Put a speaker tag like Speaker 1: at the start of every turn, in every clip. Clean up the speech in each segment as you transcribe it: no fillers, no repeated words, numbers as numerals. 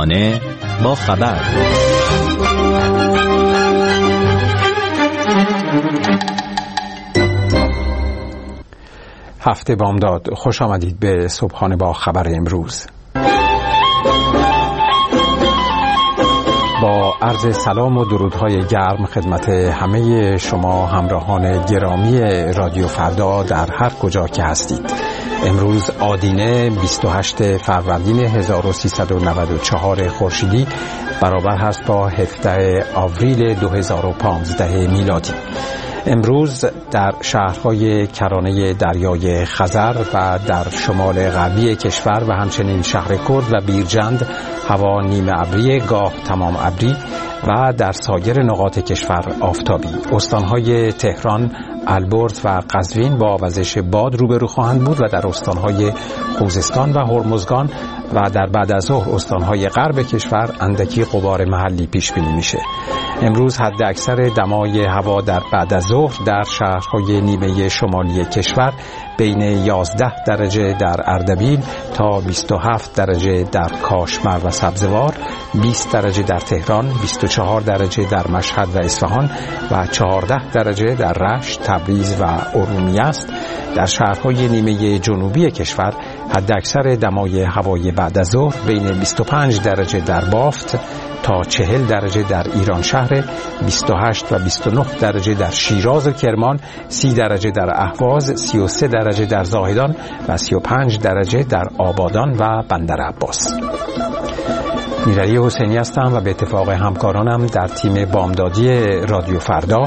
Speaker 1: صبحانه با خبر.
Speaker 2: هفته بامداد، خوش آمدید به صبحانه با خبر امروز. با عرض سلام و درودهای گرم خدمت همه شما همراهان گرامی رادیو فردا در هر کجا که هستید. امروز آدینه 28 فروردین 1394 خورشیدی برابر هست با 17 آوریل 2015 میلادی. امروز در شهرهای کرانه دریای خزر و در شمال غربی کشور و همچنین شهر کرد و بیرجند هوا نیمه ابری گاه تمام ابری و در سایر نقاط کشور آفتابی. استانهای تهران، البرز و قزوین با وزش باد روبرو خواهند بود و در استانهای خوزستان و هرمزگان و در بعد از ظهر استانهای غرب کشور اندکی غبار محلی پیش بینی میشه. امروز حد اکثر دمای هوا در بعد از ظهر در شهرهای نیمه شمالی کشور بین 11 درجه در اردبیل تا 27 درجه در کاشمر و سبزوار، 20 درجه در تهران، 24 درجه در مشهد و اصفهان و 14 درجه در رشت، تبریز و ارومیه است. در شهرهای نیمه جنوبی کشور حد اکثر دمای هوای بعد از ظهر بین 25 درجه در بافت تا 40 درجه در ایران شهر، 28 و 29 درجه در شیراز و کرمان، 30 درجه در اهواز، 33 درجه در زاهدان و 35 درجه در آبادان و بندر عباس. میرعلی حسینی هستم و به اتفاق همکارانم در تیم بامدادی رادیو فردا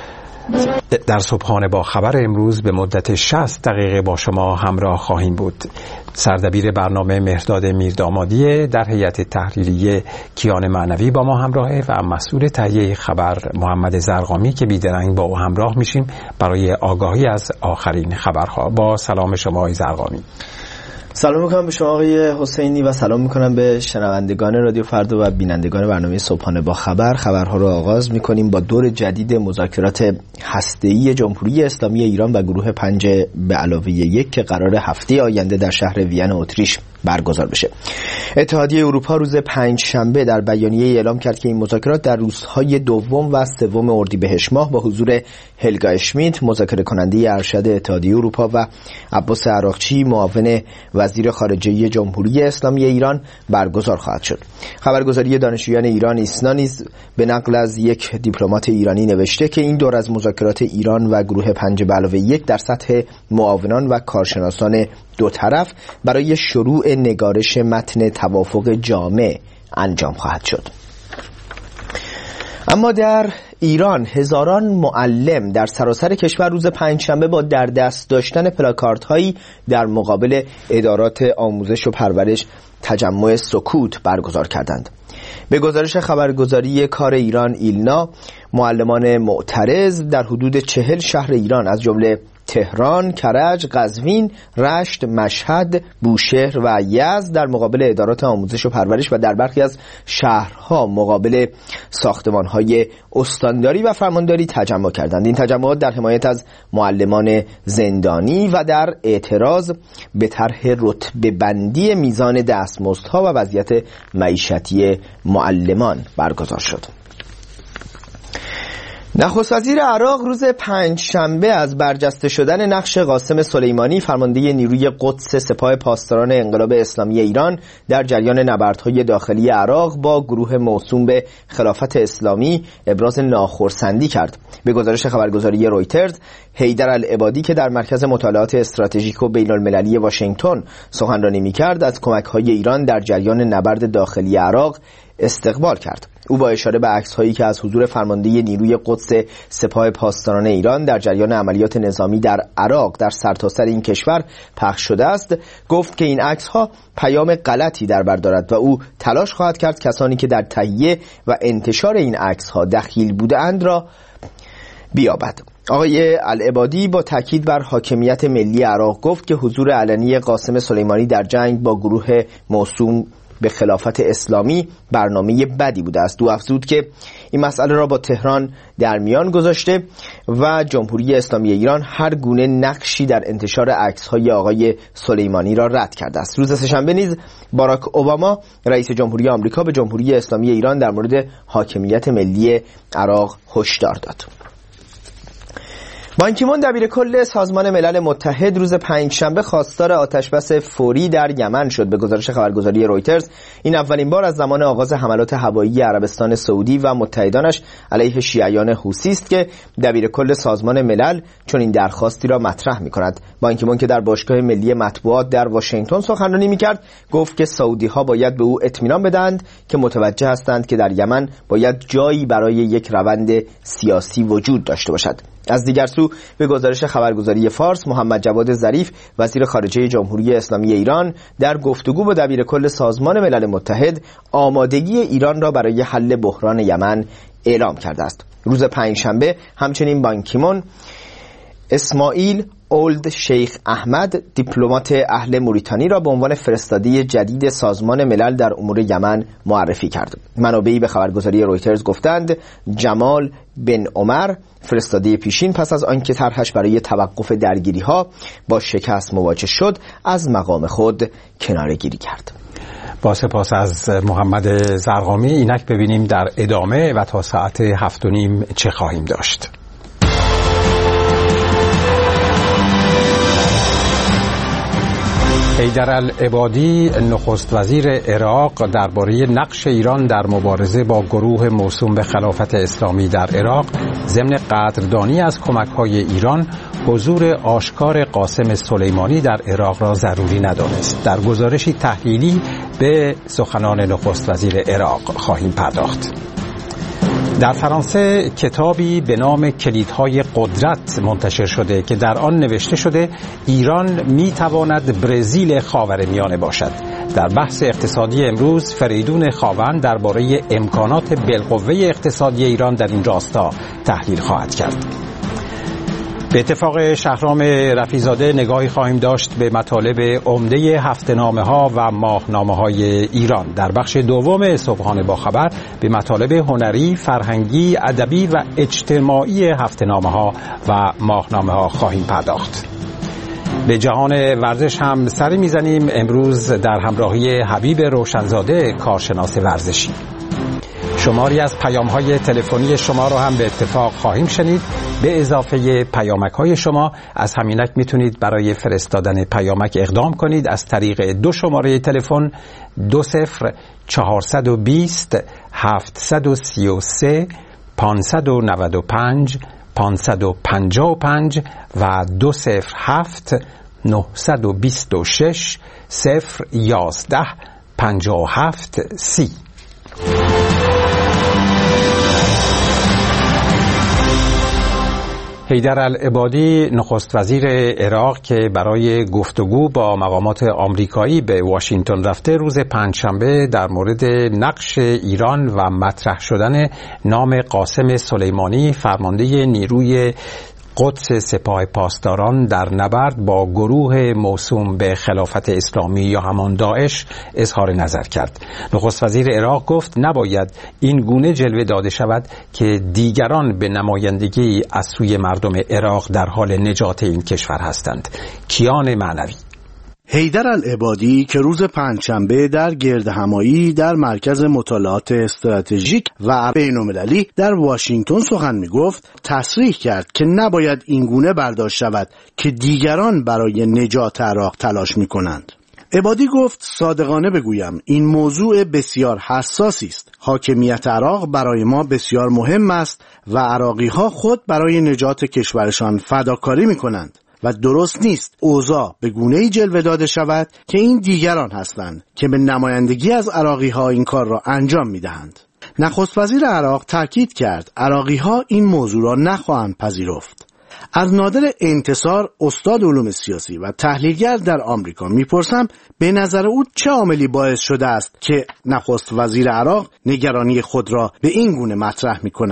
Speaker 2: در صبحانه با خبر امروز به مدت 60 دقیقه با شما همراه خواهیم بود. سردبیر برنامه مهرداد میردامادی، در هیئت تحریریه کیان معنوی با ما همراهه و مسئول تهیه خبر محمد زرقامی که بیدرنگ با او همراه میشیم برای آگاهی از آخرین خبرها. با سلام شما آقای زرقامی.
Speaker 3: سلام میکنم به شما آقای حسینی و سلام میکنم به شنوندگان رادیو فردا و بینندگان برنامه صبحانه با خبر. خبرها رو آغاز میکنیم با دور جدید مذاکرات هسته‌ای جمهوری اسلامی ایران و گروه 5 به علاوه 1 که قرار هفته آینده در شهر وین اتریش برگزار بشه. اتحادیه اروپا روز 5 شنبه در بیانیه اعلام کرد که این مذاکرات در روزهای دوم و سوم اردیبهشت ماه با حضور هلگا اشمیت، مذاکره کننده ارشد اتحادیه اروپا، و عباس عراقچی، معاون وزیر خارجه جمهوری اسلامی ایران برگزار خواهد شد. خبرگزاری دانشجویان ایران ایسنا نیز به نقل از یک دیپلمات ایرانی نوشته که این دور از مذاکرات ایران و گروه 5 به علاوه 1 در سطح معاونان و کارشناسان دو طرف برای شروع نگارش متن توافق جامع انجام خواهد شد. اما در ایران هزاران معلم در سراسر کشور روز 5 شنبه با در دست داشتن پلاکاردهایی در مقابل ادارات آموزش و پرورش تجمع سکوت برگزار کردند. به گزارش خبرگزاری کار ایران ایلنا، معلمان معترض در حدود 40 شهر ایران از جمله تهران، کرج، قزوین، رشت، مشهد، بوشهر و یزد در مقابل ادارات آموزش و پرورش و در برخی از شهرها مقابل ساختمان‌های استانداری و فرمانداری تجمع کردند. این تجمعات در حمایت از معلمان زندانی و در اعتراض به طرح رتبه بندی میزان دستمزدها و وضعیت معیشتی معلمان برگزار شد. نخست وزیر عراق روز 5 شنبه از برجسته شدن نقش قاسم سلیمانی، فرمانده نیروی قدس سپاه پاسداران انقلاب اسلامی ایران، در جریان نبردهای داخلی عراق با گروه موسوم به خلافت اسلامی ابراز ناخرسندی کرد. به گزارش خبرگزاری رویترز، حیدر العبادی که در مرکز مطالعات استراتژیک و بین المللی واشنگتن سخنرانی می‌کرد، از کمک‌های ایران در جریان نبرد داخلی عراق استقبال کرد. او با اشاره به عکس‌هایی که از حضور فرمانده نیروی قدس سپاه پاسداران ایران در جریان عملیات نظامی در عراق در سرتاسر این کشور پخش شده است، گفت که این عکس‌ها پیام غلطی در بر دارد و او تلاش خواهد کرد کسانی که در تهیه و انتشار این عکس‌ها دخیل بودند را بیابد. آقای العبادی با تاکید بر حاکمیت ملی عراق گفت که حضور علنی قاسم سلیمانی در جنگ با گروه موسوم به خلافت اسلامی برنامه بدی بوده است. او افزود که این مسئله را با تهران در میان گذاشته و جمهوری اسلامی ایران هر گونه نقشی در انتشار عکس‌های آقای سلیمانی را رد کرده است. روز سه‌شنبه نیز باراک اوباما رئیس جمهوری آمریکا به جمهوری اسلامی ایران در مورد حاکمیت ملی عراق هشدار داد. بان کی مون دبیر کل سازمان ملل متحد روز پنجشنبه خواستار آتشبس فوری در یمن شد. به گزارش خبرگزاری رویترز این اولین بار از زمان آغاز حملات هوایی عربستان سعودی و متحدانش علیه شیعیان حوثی است که دبیر کل سازمان ملل چون این درخواستی را مطرح می‌کند. بان کی مون که در باشگاه ملی مطبوعات در واشنگتن سخنرانی می‌کرد گفت که سعودی‌ها باید به او اطمینان بدهند که متوجه هستند که در یمن باید جایی برای یک روند سیاسی وجود داشته باشد. از دیگر سو به گزارش خبرگزاری فارس محمد جواد ظریف وزیر خارجه جمهوری اسلامی ایران در گفتگو با دبیر کل سازمان ملل متحد آمادگی ایران را برای حل بحران یمن اعلام کرده است. روز پنجشنبه همچنین بان کی مون اسماعیل اولد شیخ احمد دیپلمات اهل موریتانی را به عنوان فرستاده جدید سازمان ملل در امور یمن معرفی کرد. منابعی به خبرگزاری رویترز گفتند جمال بن عمر فرستاده پیشین پس از آنکه طرحش برای توقف درگیری‌ها با شکست مواجه شد از مقام خود کناره‌گیری کرد.
Speaker 2: با سپاس از محمد زرقامی. اینک ببینیم در ادامه و تا ساعت 7:30 چه خواهیم داشت. حیدرالعبادی نخست وزیر عراق درباره نقش ایران در مبارزه با گروه موسوم به خلافت اسلامی در عراق ضمن قدردانی از کمک‌های ایران حضور آشکار قاسم سلیمانی در عراق را ضروری ندانست. در گزارشی تحلیلی به سخنان نخست وزیر عراق خواهیم پرداخت. در فرانسه کتابی به نام کلیدهای قدرت منتشر شده که در آن نوشته شده ایران میتواند برزیل خاورمیانه باشد. در بحث اقتصادی امروز فریدون خاوند درباره امکانات بالقوه اقتصادی ایران در این راستا تحلیل خواهد کرد. به اتفاق شهرام رفیع‌زاده نگاهی خواهیم داشت به مطالب عمده هفته‌نامه‌ها و ماهنامه‌های ایران. در بخش دوم صبحانه با خبر به مطالب هنری، فرهنگی، ادبی و اجتماعی هفته‌نامه‌ها و ماهنامه‌ها خواهیم پرداخت. به جهان ورزش هم سری میزنیم امروز در همراهی حبیب روشنزاده کارشناس ورزشی. شماری از پیام‌های تلفنی شما را هم به اتفاق خواهیم شنید. به اضافه پیامک‌های شما از همینک میتونید برای فرستادن پیامک اقدام کنید از طریق دو شماره تلفن 20420 733 595 555 و 207 926 011 57 30. حیدرالعبادی نخست وزیر عراق که برای گفتگو با مقامات آمریکایی به واشنگتن رفته روز پنجشنبه در مورد نقش ایران و مطرح شدن نام قاسم سلیمانی فرمانده نیروی قدس سپاه پاسداران در نبرد با گروه موسوم به خلافت اسلامی یا همان داعش اظهار نظر کرد. نخست وزیر عراق گفت نباید این گونه جلوه داده شود که دیگران به نمایندگی از سوی مردم عراق در حال نجات این کشور هستند. کیان معنوی.
Speaker 1: حیدرالعبادی که روز پنجشنبه در گردهمایی در مرکز مطالعات استراتژیک و بین‌المللی در واشنگتن سخن می‌گفت، تصریح کرد که نباید اینگونه برداشت شود که دیگران برای نجات عراق تلاش می‌کنند. عبادی گفت صادقانه بگویم این موضوع بسیار حساسی است. حاکمیت عراق برای ما بسیار مهم است و عراقی‌ها خود برای نجات کشورشان فداکاری می‌کنند. و درست نیست اوضاع به گونه‌ای جلوه داده شود که این دیگران هستند که به نمایندگی از عراقی‌ها این کار را انجام می‌دهند. نخست وزیر عراق تاکید کرد عراقی‌ها این موضوع را نخواهند پذیرفت. از نادر انتصار استاد علوم سیاسی و تحلیلگر در آمریکا میپرسم به نظر او چه عاملی باعث شده است که نخست وزیر عراق نگرانی خود را به این گونه مطرح می‌کند؟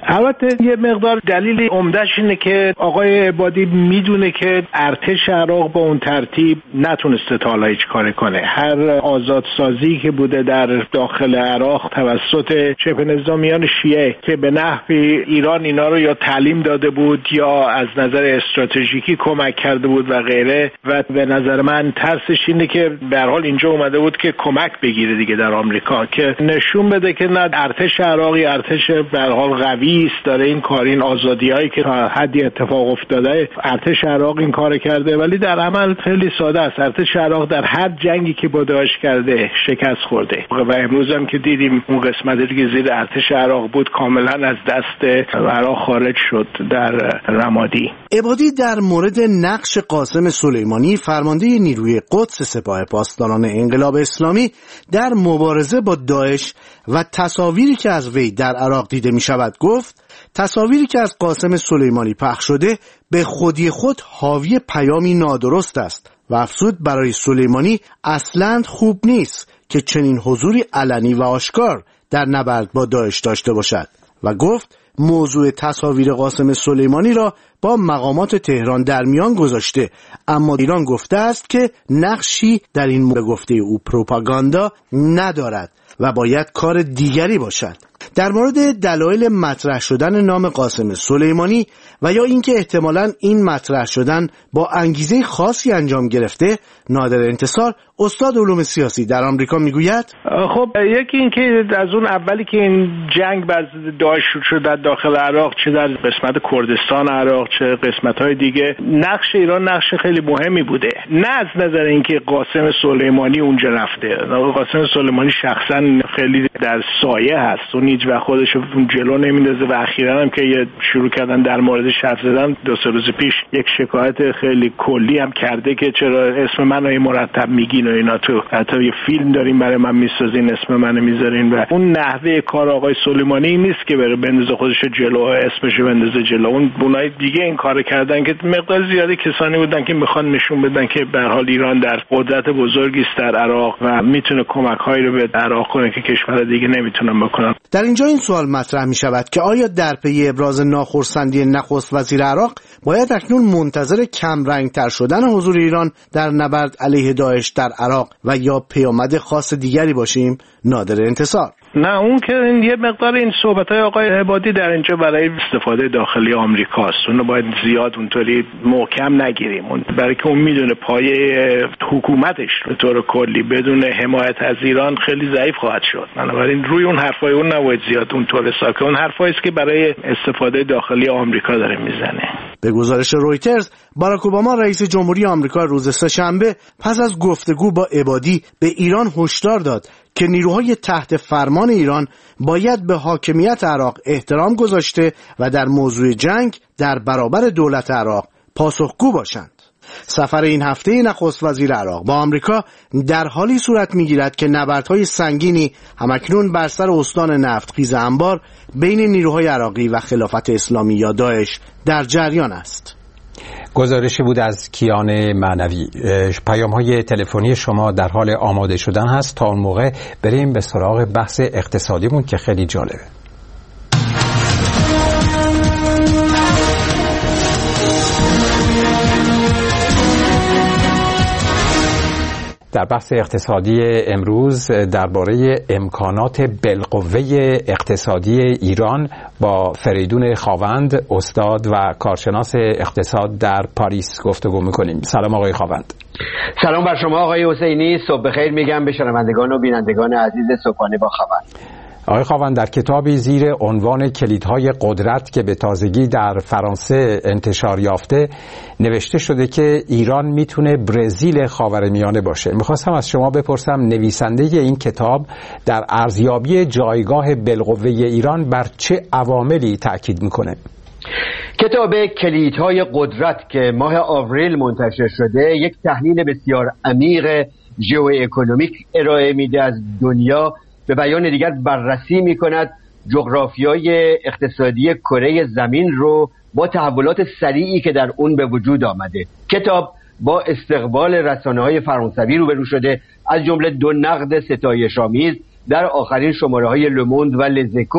Speaker 4: البته یه مقدار دلیل عمده‌اش اینه که آقای عبادی میدونه که ارتش عراق با اون ترتیب نتونسته تا حالا هیچ کاری کنه. هر آزادسازی که بوده در داخل عراق توسط شبه نظامیان شیعه که به نحوی ایران اینا رو یا تعلیم داده بود یا از نظر استراتژیکی کمک کرده بود و غیره، و به نظر من ترسش اینه که به هر حال اینجا اومده بود که کمک بگیره دیگه در آمریکا، که نشون بده که نه ارتش عراقی ارتش به هر حال قوی است، داره این کار، این آزادیایی که تا حدی اتفاق افتاده ارتش عراق این کار کرده، ولی در عمل خیلی ساده است. ارتش عراق در هر جنگی که با داعش کرده شکست خورده و امروز هم که دیدیم اون قسمتی که زیر ارتش عراق بود کاملا از دست عراق خارج شد در رمادی.
Speaker 1: عبادی در مورد نقش قاسم سلیمانی فرمانده نیروی قدس سپاه پاسداران انقلاب اسلامی در مبارزه با داعش و تصاویری که از وی در عراق دیده می شود گفت تصاویری که از قاسم سلیمانی پخش شده به خودی خود حاوی پیامی نادرست است و افزود برای سلیمانی اصلاً خوب نیست که چنین حضوری علنی و آشکار در نبرد با داعش داشته باشد و گفت موضوع تصاویر قاسم سلیمانی را با مقامات تهران در میان گذاشته، اما ایران گفته است که نقشی در این مورد گفته او پروپاگاندا ندارد و باید کار دیگری باشد. در مورد دلایل مطرح شدن نام قاسم سلیمانی و یا اینکه احتمالاً این مطرح شدن با انگیزه خاصی انجام گرفته، نادر انتصار استاد علوم سیاسی در آمریکا میگوید
Speaker 4: خب یکی این که از اون اولی که این جنگ بر داعش شروع شد داخل عراق، چه در قسمت کردستان عراق چه قسمت‌های دیگه، نقش ایران نقش خیلی مهمی بوده، نه از نظر اینکه قاسم سلیمانی اونجا رفته. قاسم سلیمانی شخصا خیلی در سایه هست، اون هیچ وقت خودش رو جلو نمیندازه و اخیراً هم که شروع کردن در موردش حرف زدن، 2-3 روز پیش یک شکایت خیلی کلی هم کرده که چرا اسم منو مرتب میگین و اینا، تو حتی یه فیلم داریم برای من میسازین اسم منو میذارین. و اون نحوه کار آقای سلیمانی نیست که بره بندازه خودشو جلو، اسمشو بندازه جلو. اون بونای دیگه این کارو کردن که مقدار زیادی کسانی بودن که میخوان نشون بدن که به هر حال ایران در قدرت بزرگی است در عراق و میتونه کمک‌هایی رو به عراق کنه که کشور دیگه نمیتونن بکنن.
Speaker 1: در اینجا این سوال مطرح می شود که آیا در پی ابراز ناخرسندی نخست وزیر عراق باید اکنون منتظر کم رنگتر شدن حضور ایران در نبرد علیه داعش در عراق و یا پیامد خاص دیگری باشیم؟ نادر انتصار:
Speaker 4: نه، اون که یه مقدار این صحبت‌های آقای عبادی در اینجا برای استفاده داخلی آمریکاست، اونو باید زیاد اونطوری محکم نگیریم، برای که اون میدونه پایه حکومتش به طور کلی بدون حمایت از ایران خیلی ضعیف خواهد شد. بنابراین روی اون حرفای اون نباید زیاد اونطور ساکت، اون حرفایی است که برای استفاده داخلی آمریکا داره میزنه.
Speaker 1: به گزارش رویترز، باراک اوباما رئیس جمهوری آمریکا روز سه‌شنبه پس از گفتگو با عبادی به ایران هشدار داد که نیروهای تحت فرمان ایران باید به حاکمیت عراق احترام گذاشته و در موضوع جنگ در برابر دولت عراق پاسخگو باشند. سفر این هفته نخست وزیر عراق با آمریکا در حالی صورت می‌گیرد که نبردهای سنگینی همکنون بر سر استان نفتخیز انبار بین نیروهای عراقی و خلافت اسلامی یا داعش در جریان است.
Speaker 2: گزارشی بود از کیان معنوی. پیام‌های تلفنی شما در حال آماده شدن هست، تا اون موقع بریم به سراغ بحث اقتصادیمون که خیلی جالبه. در بحث اقتصادی امروز درباره امکانات بالقوه اقتصادی ایران با فریدون خاوند، استاد و کارشناس اقتصاد در پاریس گفتگو میکنیم. سلام آقای خاوند.
Speaker 5: سلام بر شما آقای حسینی، صبح بخیر میگم به شنوندگان و بینندگان عزیز صبحانه با خبر.
Speaker 2: آقای خاوند، در کتابی زیر عنوان کلیدهای قدرت که به تازگی در فرانسه انتشار یافته نوشته شده که ایران میتونه برزیل خاورمیانه باشه. میخواستم از شما بپرسم نویسنده این کتاب در ارزیابی جایگاه بالقوه ایران بر چه عواملی تأکید میکنه؟
Speaker 5: کتاب کلیدهای قدرت که ماه آوریل منتشر شده یک تحلیل بسیار عمیق ژئواکونومیک ارائه میده از دنیا، به بیان دیگر بررسی می‌کند جغرافیای اقتصادی کره زمین رو با تحولات سریعی که در اون به وجود آمده. کتاب با استقبال رسانه‌های فرانسوی روبرو شده، از جمله 2 نقد ستایش‌آمیز در آخرین شماره‌های لوموند و لزیکو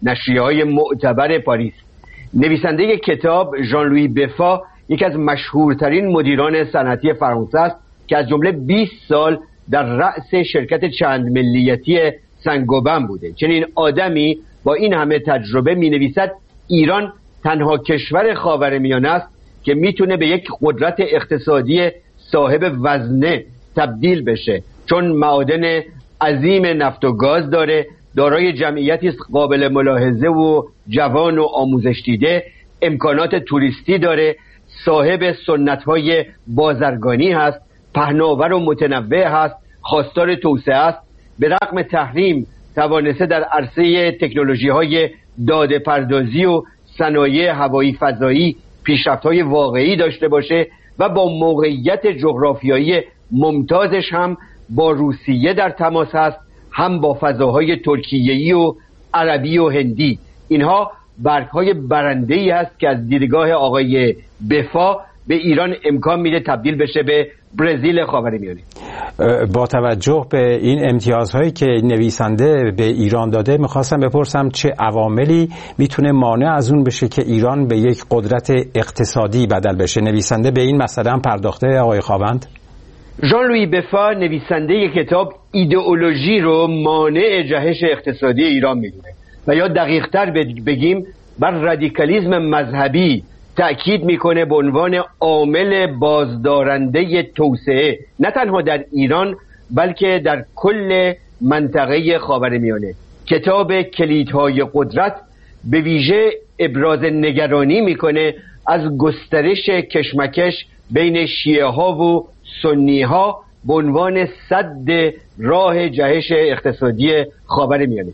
Speaker 5: نشریه‌های معتبر پاریس. نویسنده کتاب ژان لویی بفا یکی از مشهورترین مدیران صنعتی فرانسه است که از جمله 20 سال در رأس شرکت چند ملیتی سنگوبن بوده. چنین آدمی با این همه تجربه می نویسد ایران تنها کشور خاورمیانه است که میتونه به یک قدرت اقتصادی صاحب وزنه تبدیل بشه، چون معادن عظیم نفت و گاز داره، دارای جمعیتی است قابل ملاحظه و جوان و آموزش دیده، امکانات توریستی داره، صاحب سنت‌های بازرگانی هست، پهناور و متنوع هست، خواستار توسعه است. به رغم تحریم توانسته در عرصه تکنولوژی‌های داده پردازی و صنایع هوایی فضایی پیشرفت‌های واقعی داشته باشه و با موقعیت جغرافیایی ممتازش هم با روسیه در تماس هست، هم با فضاهای ترکیه‌ای و عربی و هندی. اینها برگ‌های برنده‌ای هست که از دیدگاه آقای بفا به ایران امکان میده تبدیل بشه به برزیل خاورمیانه.
Speaker 2: با توجه به این امتیازهایی که نویسنده به ایران داده، میخواستم بپرسم چه عواملی میتونه مانع از اون بشه که ایران به یک قدرت اقتصادی بدل بشه؟ نویسنده به این مسئله هم پرداخته آقای خاوند؟
Speaker 5: ژان لویی بفا نویسنده کتاب ایدئولوژی رو مانع جهش اقتصادی ایران میدونه و یا دقیق‌تر بگیم بر رادیکالیسم مذهبی تأکید میکنه به عنوان عامل بازدارنده توسعه، نه تنها در ایران بلکه در کل منطقه خاورمیانه. کتاب کلیدهای قدرت به ویژه ابراز نگرانی میکنه از گسترش کشمکش بین شیعه ها و سنی ها به عنوان سد راه جهش اقتصادی خاورمیانه.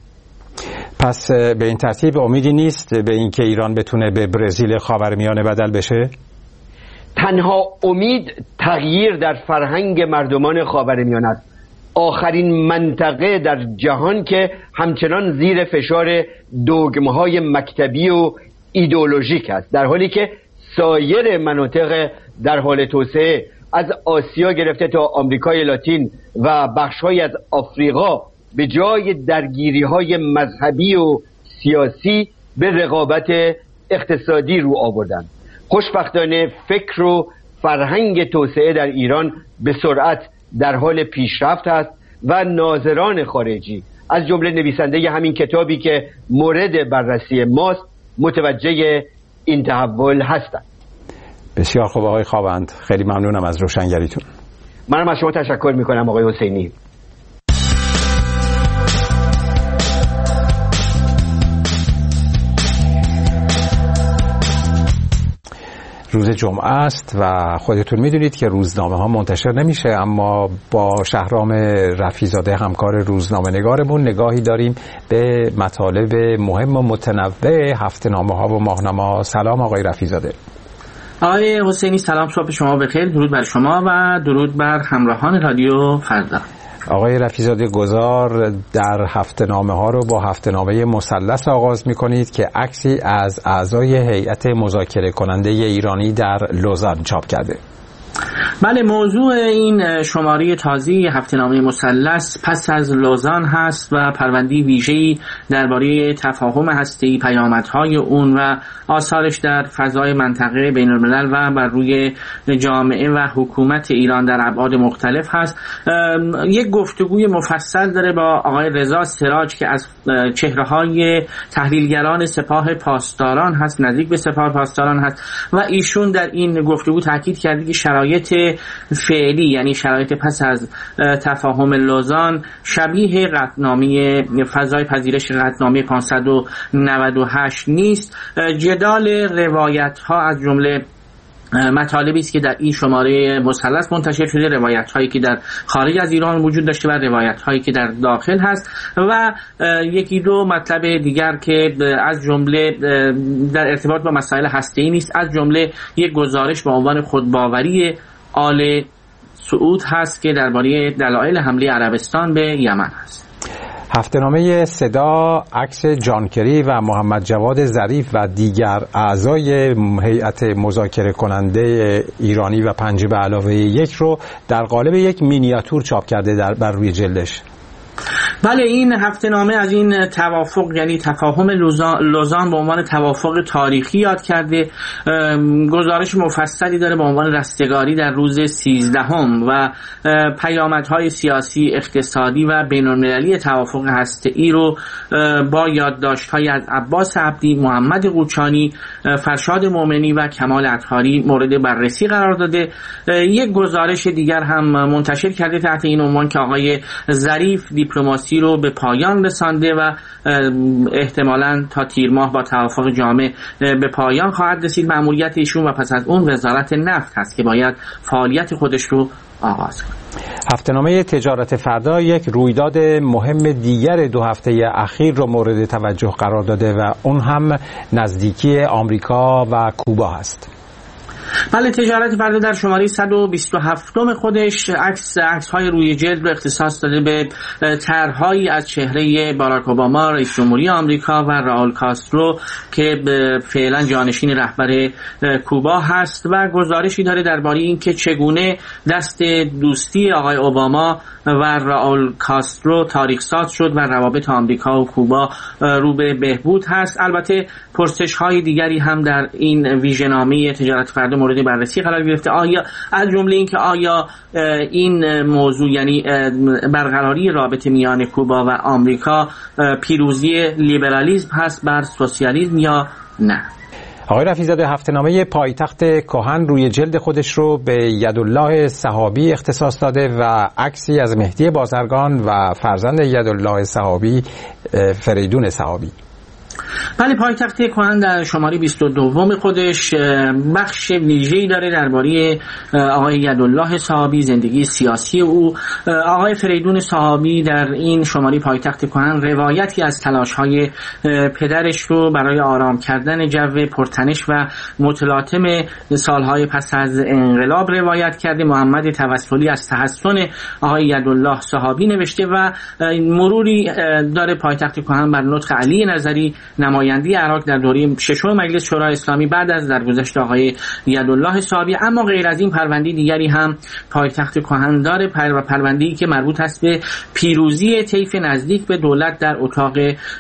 Speaker 2: پس به این ترتیب امیدی نیست به اینکه ایران بتونه به برزیل خاورمیانه بدل بشه؟
Speaker 5: تنها امید تغییر در فرهنگ مردمان خاورمیانه است، آخرین منطقه در جهان که همچنان زیر فشار دوگمهای مکتبی و ایدئولوژیک است، در حالی که سایر مناطق در حال توسعه از آسیا گرفته تا آمریکای لاتین و بخش‌های از آفریقا به جای درگیری‌های مذهبی و سیاسی به رقابت اقتصادی رو آوردند. خوشبختانه فکر و فرهنگ توسعه در ایران به سرعت در حال پیشرفت است و ناظران خارجی از جمله نویسنده همین کتابی که مورد بررسی ماست متوجه این تحول هستند.
Speaker 2: بسیار خوب آقای خاوند، خیلی ممنونم از روشنگریتون.
Speaker 5: منم از شما تشکر میکنم آقای حسینی.
Speaker 2: روز جمعه است و خودتون میدونید که روزنامه ها منتشر نمیشه، اما با شهرام رفیزاده همکار روزنامه نگارمون نگاهی داریم به مطالب مهم و متنوع هفته‌نامه ها و ماهنامه. سلام آقای رفیزاده.
Speaker 6: آقای حسینی سلام، صبح شما بخیر، درود بر شما و درود بر همراهان رادیو فردا.
Speaker 2: آقای رفیزاده گذار در هفته‌نامه ها رو با هفته‌نامه مثلث آغاز می‌کنید که عکسی از اعضای هیئت مذاکره کننده ایرانی در لوزان چاپ کرده.
Speaker 6: بله، موضوع این شماره تازه هفته‌نامه مثلث پس از لوزان هست و پرونده ویژه‌ای درباره تفاهم هسته‌ای، پیامدهای اون و آثارش در فضای منطقه بین‌الملل و بر روی جامعه و حکومت ایران در ابعاد مختلف هست. یک گفتگوی مفصل داره با آقای رضا سراج که از چهره‌های تحلیلگران سپاه پاسداران هست، نزدیک به سپاه پاسداران هست و ایشون در این گفتگو تاکید کرده که شرایط فعلی، یعنی شرایط پس از تفاهم لوزان، شبیه قطعنامه فضای پذیرش قطعنامه 598 نیست. جدال روایت ها از جمله مطالبی است که در این شماره مثلث منتشر شده، روایت هایی که در خارج از ایران وجود داشته و روایت هایی که در داخل هست و یکی دو مطلب دیگر که از جمله در ارتباط با مسائل هسته‌ای نیست، از جمله یک گزارش با عنوان خودباوری آل سعود هست که درباره دلایل حمله عربستان به یمن هست.
Speaker 2: هفته‌نامه صدا عکس جان کری و محمد جواد ظریف و دیگر اعضای هیئت مذاکره کننده ایرانی و 5 به علاوه 1 رو در قالب یک مینیاتور چاپ کرده بر روی جلدش.
Speaker 6: بله، این هفته‌نامه از این توافق یعنی تفاهم لوزان به عنوان توافق تاریخی یاد کرده. گزارش مفصلی داره به عنوان رستگاری در روز 13 و پیامدهای سیاسی، اقتصادی و بین‌المللی توافق هسته‌ای رو با یادداشت‌های از عباس عبدی، محمد قوچانی، فرشاد مومنی و کمال اطهاری مورد بررسی قرار داده. یک گزارش دیگر هم منتشر کرده تحت این عنوان که آقای ظریف دیپلماسی رو به پایان رسانده و احتمالاً تا تیر ماه با توافق جامع به پایان خواهد رسید مأموریت ایشون و پس از اون وزارت نفت هست که باید فعالیت خودش رو آغاز کنه.
Speaker 2: هفته‌نامه تجارت فردا یک رویداد مهم دیگر 2 هفته اخیر رو مورد توجه قرار داده و اون هم نزدیکی آمریکا و کوبا است.
Speaker 6: بله، تجارت فردا در شماره 127 خودش عکس‌های روی جلد رو اختصاص داده به طرح‌هایی از چهره باراک اوباما رئیس جمهوری آمریکا و راول کاسترو که فعلا جانشین رهبر کوبا هست و گزارشی داره درباره اینکه چگونه دست دوستی آقای اوباما و راول کاسترو تاریخ ساز شد و روابط آمریکا و کوبا رو به بهبود هست. البته پرسش‌های دیگری هم در این ویژه‌نامه تجارت فردا مورد بررسی قرار گرفته. آیا از جمله این که آیا این موضوع یعنی برقراری رابطه میان کوبا و آمریکا پیروزی لیبرالیسم هست بر سوسیالیسم یا نه؟
Speaker 2: آقای رفیع‌زاده، هفته‌نامه پایتخت کهن روی جلد خودش رو به یدالله صحابی اختصاص داده و عکسی از مهدی بازرگان و فرزند یدالله صحابی فریدون صحابی.
Speaker 6: بله، پایتخت کهن در شماره 22 خودش بخش ویژه‌ای داره درباره آقای یدالله صحابی، زندگی سیاسی او. آقای فریدون صحابی در این شماره پایتخت کهن روایتی از تلاش‌های پدرش رو برای آرام کردن جو پرتنش و متلاطم سالهای پس از انقلاب روایت کرده. محمد توسلی از تحسن آقای یدالله صحابی نوشته و مروری داره پایتخت کهن بر نطق علی نظری نماینده عراق در دوره 6 مجلس شورای اسلامی بعد از درگذشت آقای یدالله صحابی. اما غیر از این پرونده دیگری هم پایتخت کهن داره، پرونده‌ای که مربوط است به پیروزی طیف نزدیک به دولت در اتاق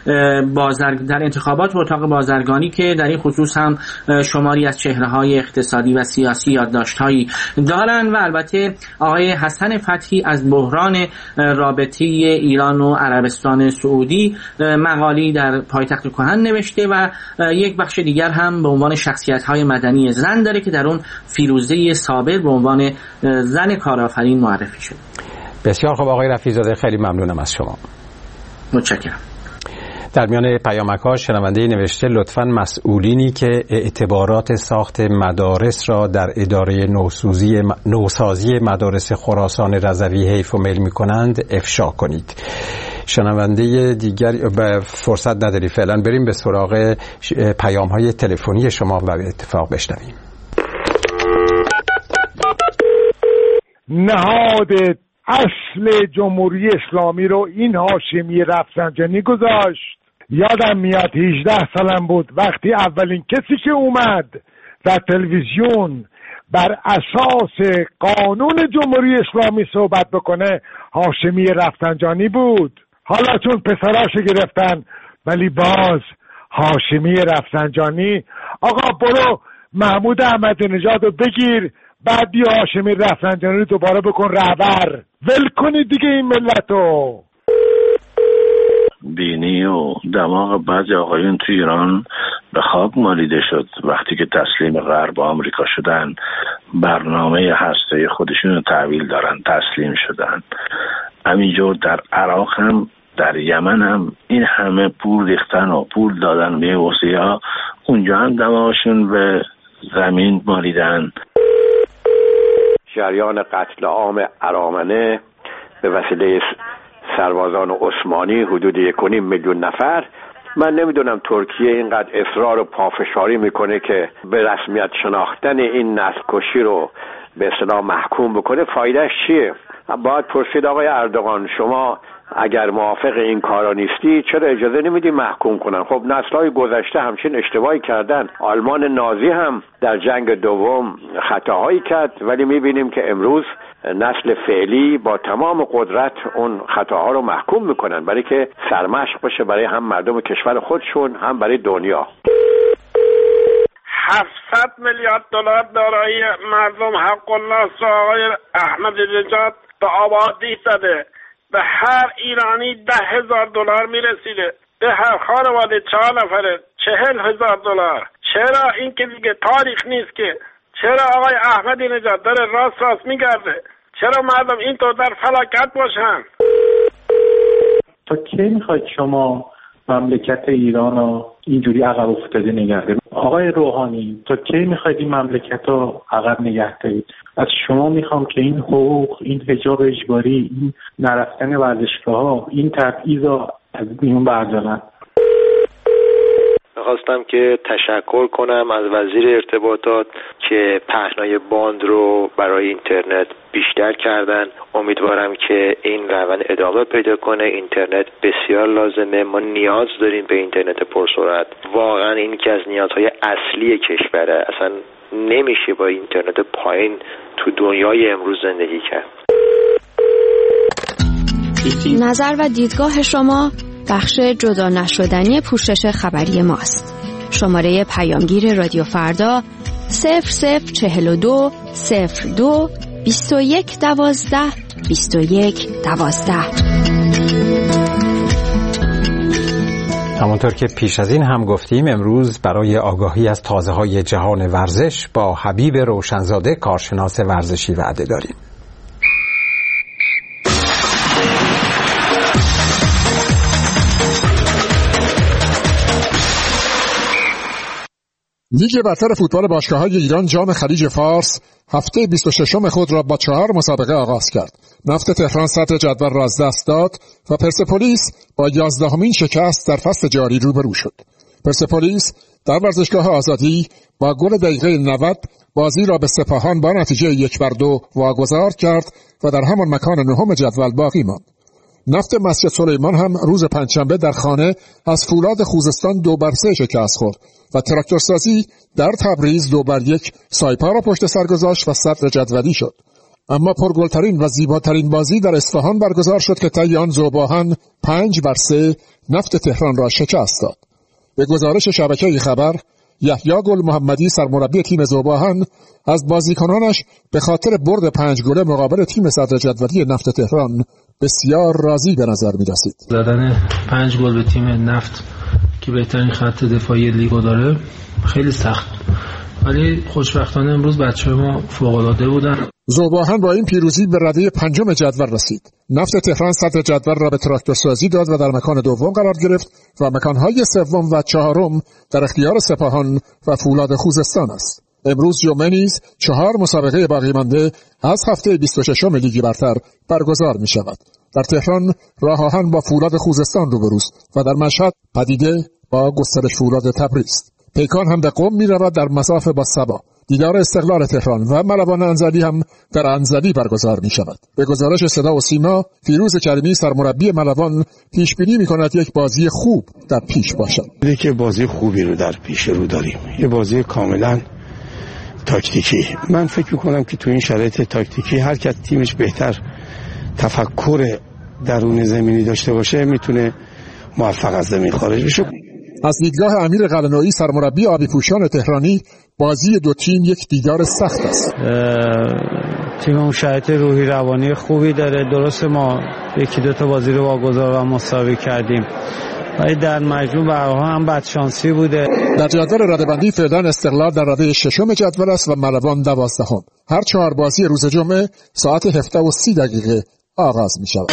Speaker 6: در انتخابات اتاق بازرگانی که در این خصوص هم شماری از چهره‌های اقتصادی و سیاسی یادداشت‌هایی دارن و البته آقای حسن فتحی از بحران رابطه ایران و عربستان سعودی مقالی در پایتخت کهن نوشته و یک بخش دیگر هم به عنوان شخصیت‌های مدنی زن داره که در اون فیروزه صابر به عنوان زن کارآفرین معرفی شده.
Speaker 2: بسیار خوب آقای رفیع‌زاده، خیلی ممنونم از شما.
Speaker 6: متشکرم.
Speaker 2: در میان پیامک‌ها شنونده نوشته لطفاً مسئولینی که اعتبارات ساخت مدارس را در اداره نوسازی مدارس خراسان رضوی حیف و میل می‌کنند افشا کنید. شنونده دیگر به فرصت نداری فعلا، بریم به سراغ پیام‌های تلفنی شما و به اتفاق بشنویم.
Speaker 7: نهاد اصل جمهوری اسلامی رو این هاشمی رفسنجانی گذاشت. یادم میاد 18 سالم بود وقتی اولین کسی که اومد در تلویزیون بر اساس قانون جمهوری اسلامی صحبت بکنه هاشمی رفسنجانی بود. حالا چون پسراشو گرفتن ولی باز هاشمی رفسنجانی. آقا برو محمود احمدی نژاد رو بگیر، بعد بیا هاشمی رفسنجانی رو دوباره بکن رهبر. ول کنید دیگه این ملتو.
Speaker 8: بینی و دماغ بعضی آقایون تو ایران به خاک مالیده شد وقتی که تسلیم غرب آمریکا شدن، برنامه هسته خودشون رو تحویل دارن، تسلیم شدن. همینجور در عراق هم، در یمن هم این همه پول ریختن و پول دادن به حوثی‌ها، اونجا هم دماغشون به زمین مالیدن.
Speaker 9: جریان قتل عام ارامنه به وسیله سربازان عثمانی حدود 1.5 میلیون نفر. من نمیدونم ترکیه اینقدر اصرار و پافشاری میکنه که به رسمیت شناختن این نسل کشی رو به اصطلاح محکوم بکنه، فایدهش چیه؟ باید پرسید آقای اردوغان شما اگر موافق این کارا نیستی چرا اجازه نمیدی محکوم کنن؟ خب نسل‌های گذشته همچین اشتباهی کردن. آلمان نازی هم در جنگ دوم خطاهایی کرد، ولی میبینیم که امروز نسل فعلی با تمام قدرت اون خطاها رو محکوم میکنن، برای که سرمشق باشه برای هم مردم کشور خودشون هم برای دنیا.
Speaker 10: 700 میلیارد دلار دارایی مردم حق الله آقای احمدی نژاد به آبادی زده، به هر ایرانی 10,000 دلار میرسیده، به هر خانواده 4 نفره 40,000 دلار. چرا این که دیگه تاریخ نیست که؟ چرا آقای احمدی نژاد داره راست میگرده؟ چرا مردم اینطور در فلاکت باشن؟
Speaker 11: تا کی میخواید شما مملکت ایران رو اینجوری عقب افتاده نگه دارید؟ آقای روحانی تا کی میخواید این مملکت رو عقب نگه دارید؟ از شما میخوام که این حقوق، این حجاب اجباری، این نرفتن ورزشگاه‌ها، این تبعیض رو از میون بردارن.
Speaker 12: خواستم که تشکر کنم از وزیر ارتباطات که پهنای باند رو برای اینترنت بیشتر کردن. امیدوارم که این روند ادامه پیدا کنه. اینترنت بسیار لازمه، ما نیاز داریم به اینترنت پرسرعت. واقعا این یکی از نیازهای اصلی کشوره. اصلا نمیشه با اینترنت پایین تو دنیای امروز زندگی کرد.
Speaker 13: نظر و دیدگاه شما بخش جدا نشدنی پوشش خبری ماست. شماره پیامگیر رادیو فردا 0042 02 21 12 21 12.
Speaker 2: همونطور که پیش از این هم گفتیم، امروز برای آگاهی از تازه‌های جهان ورزش با حبیب روشنزاده کارشناس ورزشی وعده داریم.
Speaker 14: لیگ برتر فوتبال باشگاه‌های ایران جام خلیج فارس هفته 26 خود را با 4 مسابقه آغاز کرد. نفت تهران صدر جدول را از دست داد و پرسپولیس با 11مین شکست در فصل جاری روبرو شد. پرسپولیس در ورزشگاه آزادی با گل دقیقه 90 بازی را به سپاهان با نتیجه 1-2 واگذار کرد و در همان مکان نهم جدول باقی ماند. نفت مسجد سلیمان هم روز پنجشنبه در خانه از فولاد خوزستان 2-3 شکست خورد و تراکتورسازی در تبریز 2-1 سایپا را پشت سر گذاشت و صدر جدولی شد. اما پرگلترین و زیباترین بازی در اصفهان برگزار شد که طی آن ذوباهن 5-3 نفت تهران را شکست داد. به گزارش شبکه خبر، یحیی گل محمدی سرمربی تیم ذوباهن از بازیکنانش به خاطر برد 5 گله مقابل تیم صدر جدولی نفت تهران بسیار راضی به نظر می رسید.
Speaker 15: زدن 5 گل به تیم نفت که بهترین خط دفاعی لیگو داره خیلی سخت، ولی خوشبختانه امروز بچه‌ها ما فوق‌العاده بودن.
Speaker 14: ذوباهن با این پیروزی به رده 5 جدول رسید. نفت تهران صدر جدول را به تراکتورسازی داد و در مکان دوم قرار گرفت و مکان‌های سوم و چهارم در اختیار سپاهان و فولاد خوزستان است. امروز جمعه نیز 4 مسابقه باقی مانده از هفته 26 لیگ برتر برگزار می شود. در تهران راه آهن با فولاد خوزستان روبروست و در مشهد پدیده با گسترش فولاد تبریز. پیکان هم به قم می رود در مساف با سبا. دیدار استقلال تهران و ملوان انزلی هم در انزلی برگزار می شود. به گزارش صدا و سیما، فیروز کریمی سرمربی ملوان پیش بینی می کند یک بازی خوب در پیش باشد.
Speaker 16: که بازی خوبی رو در پیش رو داریم، یه بازی کاملا تاکتیکی. من فکر میکنم که تو این شرایط تاکتیکی هر کس تیمش بهتر تفکر درون زمینی داشته باشه میتونه موفق از زمین خارج بشه.
Speaker 14: از دیدگاه امیر قلعه‌نویی سرمربی آبی پوشان تهرانی، بازی دو تیم یک دیدار سخت است.
Speaker 17: تیممون شرایط روحی روانی خوبی داره. درسته ما 1-2 بازی رو واگذار و مساوی کردیم، ولی در مجموع برها هم بدشانسی بوده.
Speaker 14: در جدول رده‌بندی فعلا استقلال در رده 6 جدول است و ملوان 12. هر 4 بازی روز جمعه ساعت 17:30 آغاز می شود.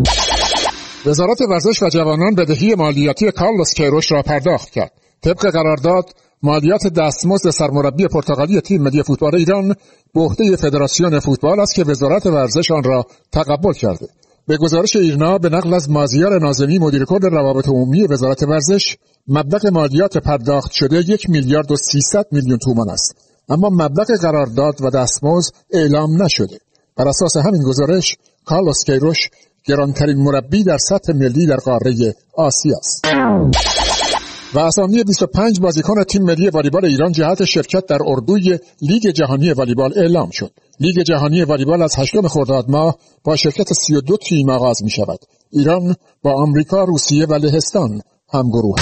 Speaker 14: وزارت ورزش و جوانان بدهی مالیاتی کارلوس کیروش را پرداخت کرد. طبق قرارداد مالیات دستمزد سرمربی پرتغالی تیم ملی فوتبال ایران به عهده فدراسیون فوتبال است که وزارت ورزش آن را تقبل کرده. به گزارش ایرنا به نقل از مازیار ناظمی مدیر کل روابط عمومی وزارت ورزش، مبلغ مالیات پرداخت شده 1,300,000,000 تومان است، اما مبلغ قرارداد و دستمزد اعلام نشده. بر اساس همین گزارش کارلوس کیروش گرانترین مربی در سطح ملی در قاره آسیا است. و اسامی 25 بازیکن تیم ملی والیبال ایران جهت شرکت در اردوی لیگ جهانی والیبال اعلام شد. لیگ جهانی والیبال از 8 خرداد ماه با شرکت 32 تیم آغاز می شود. ایران با آمریکا، روسیه و لهستان همگروه.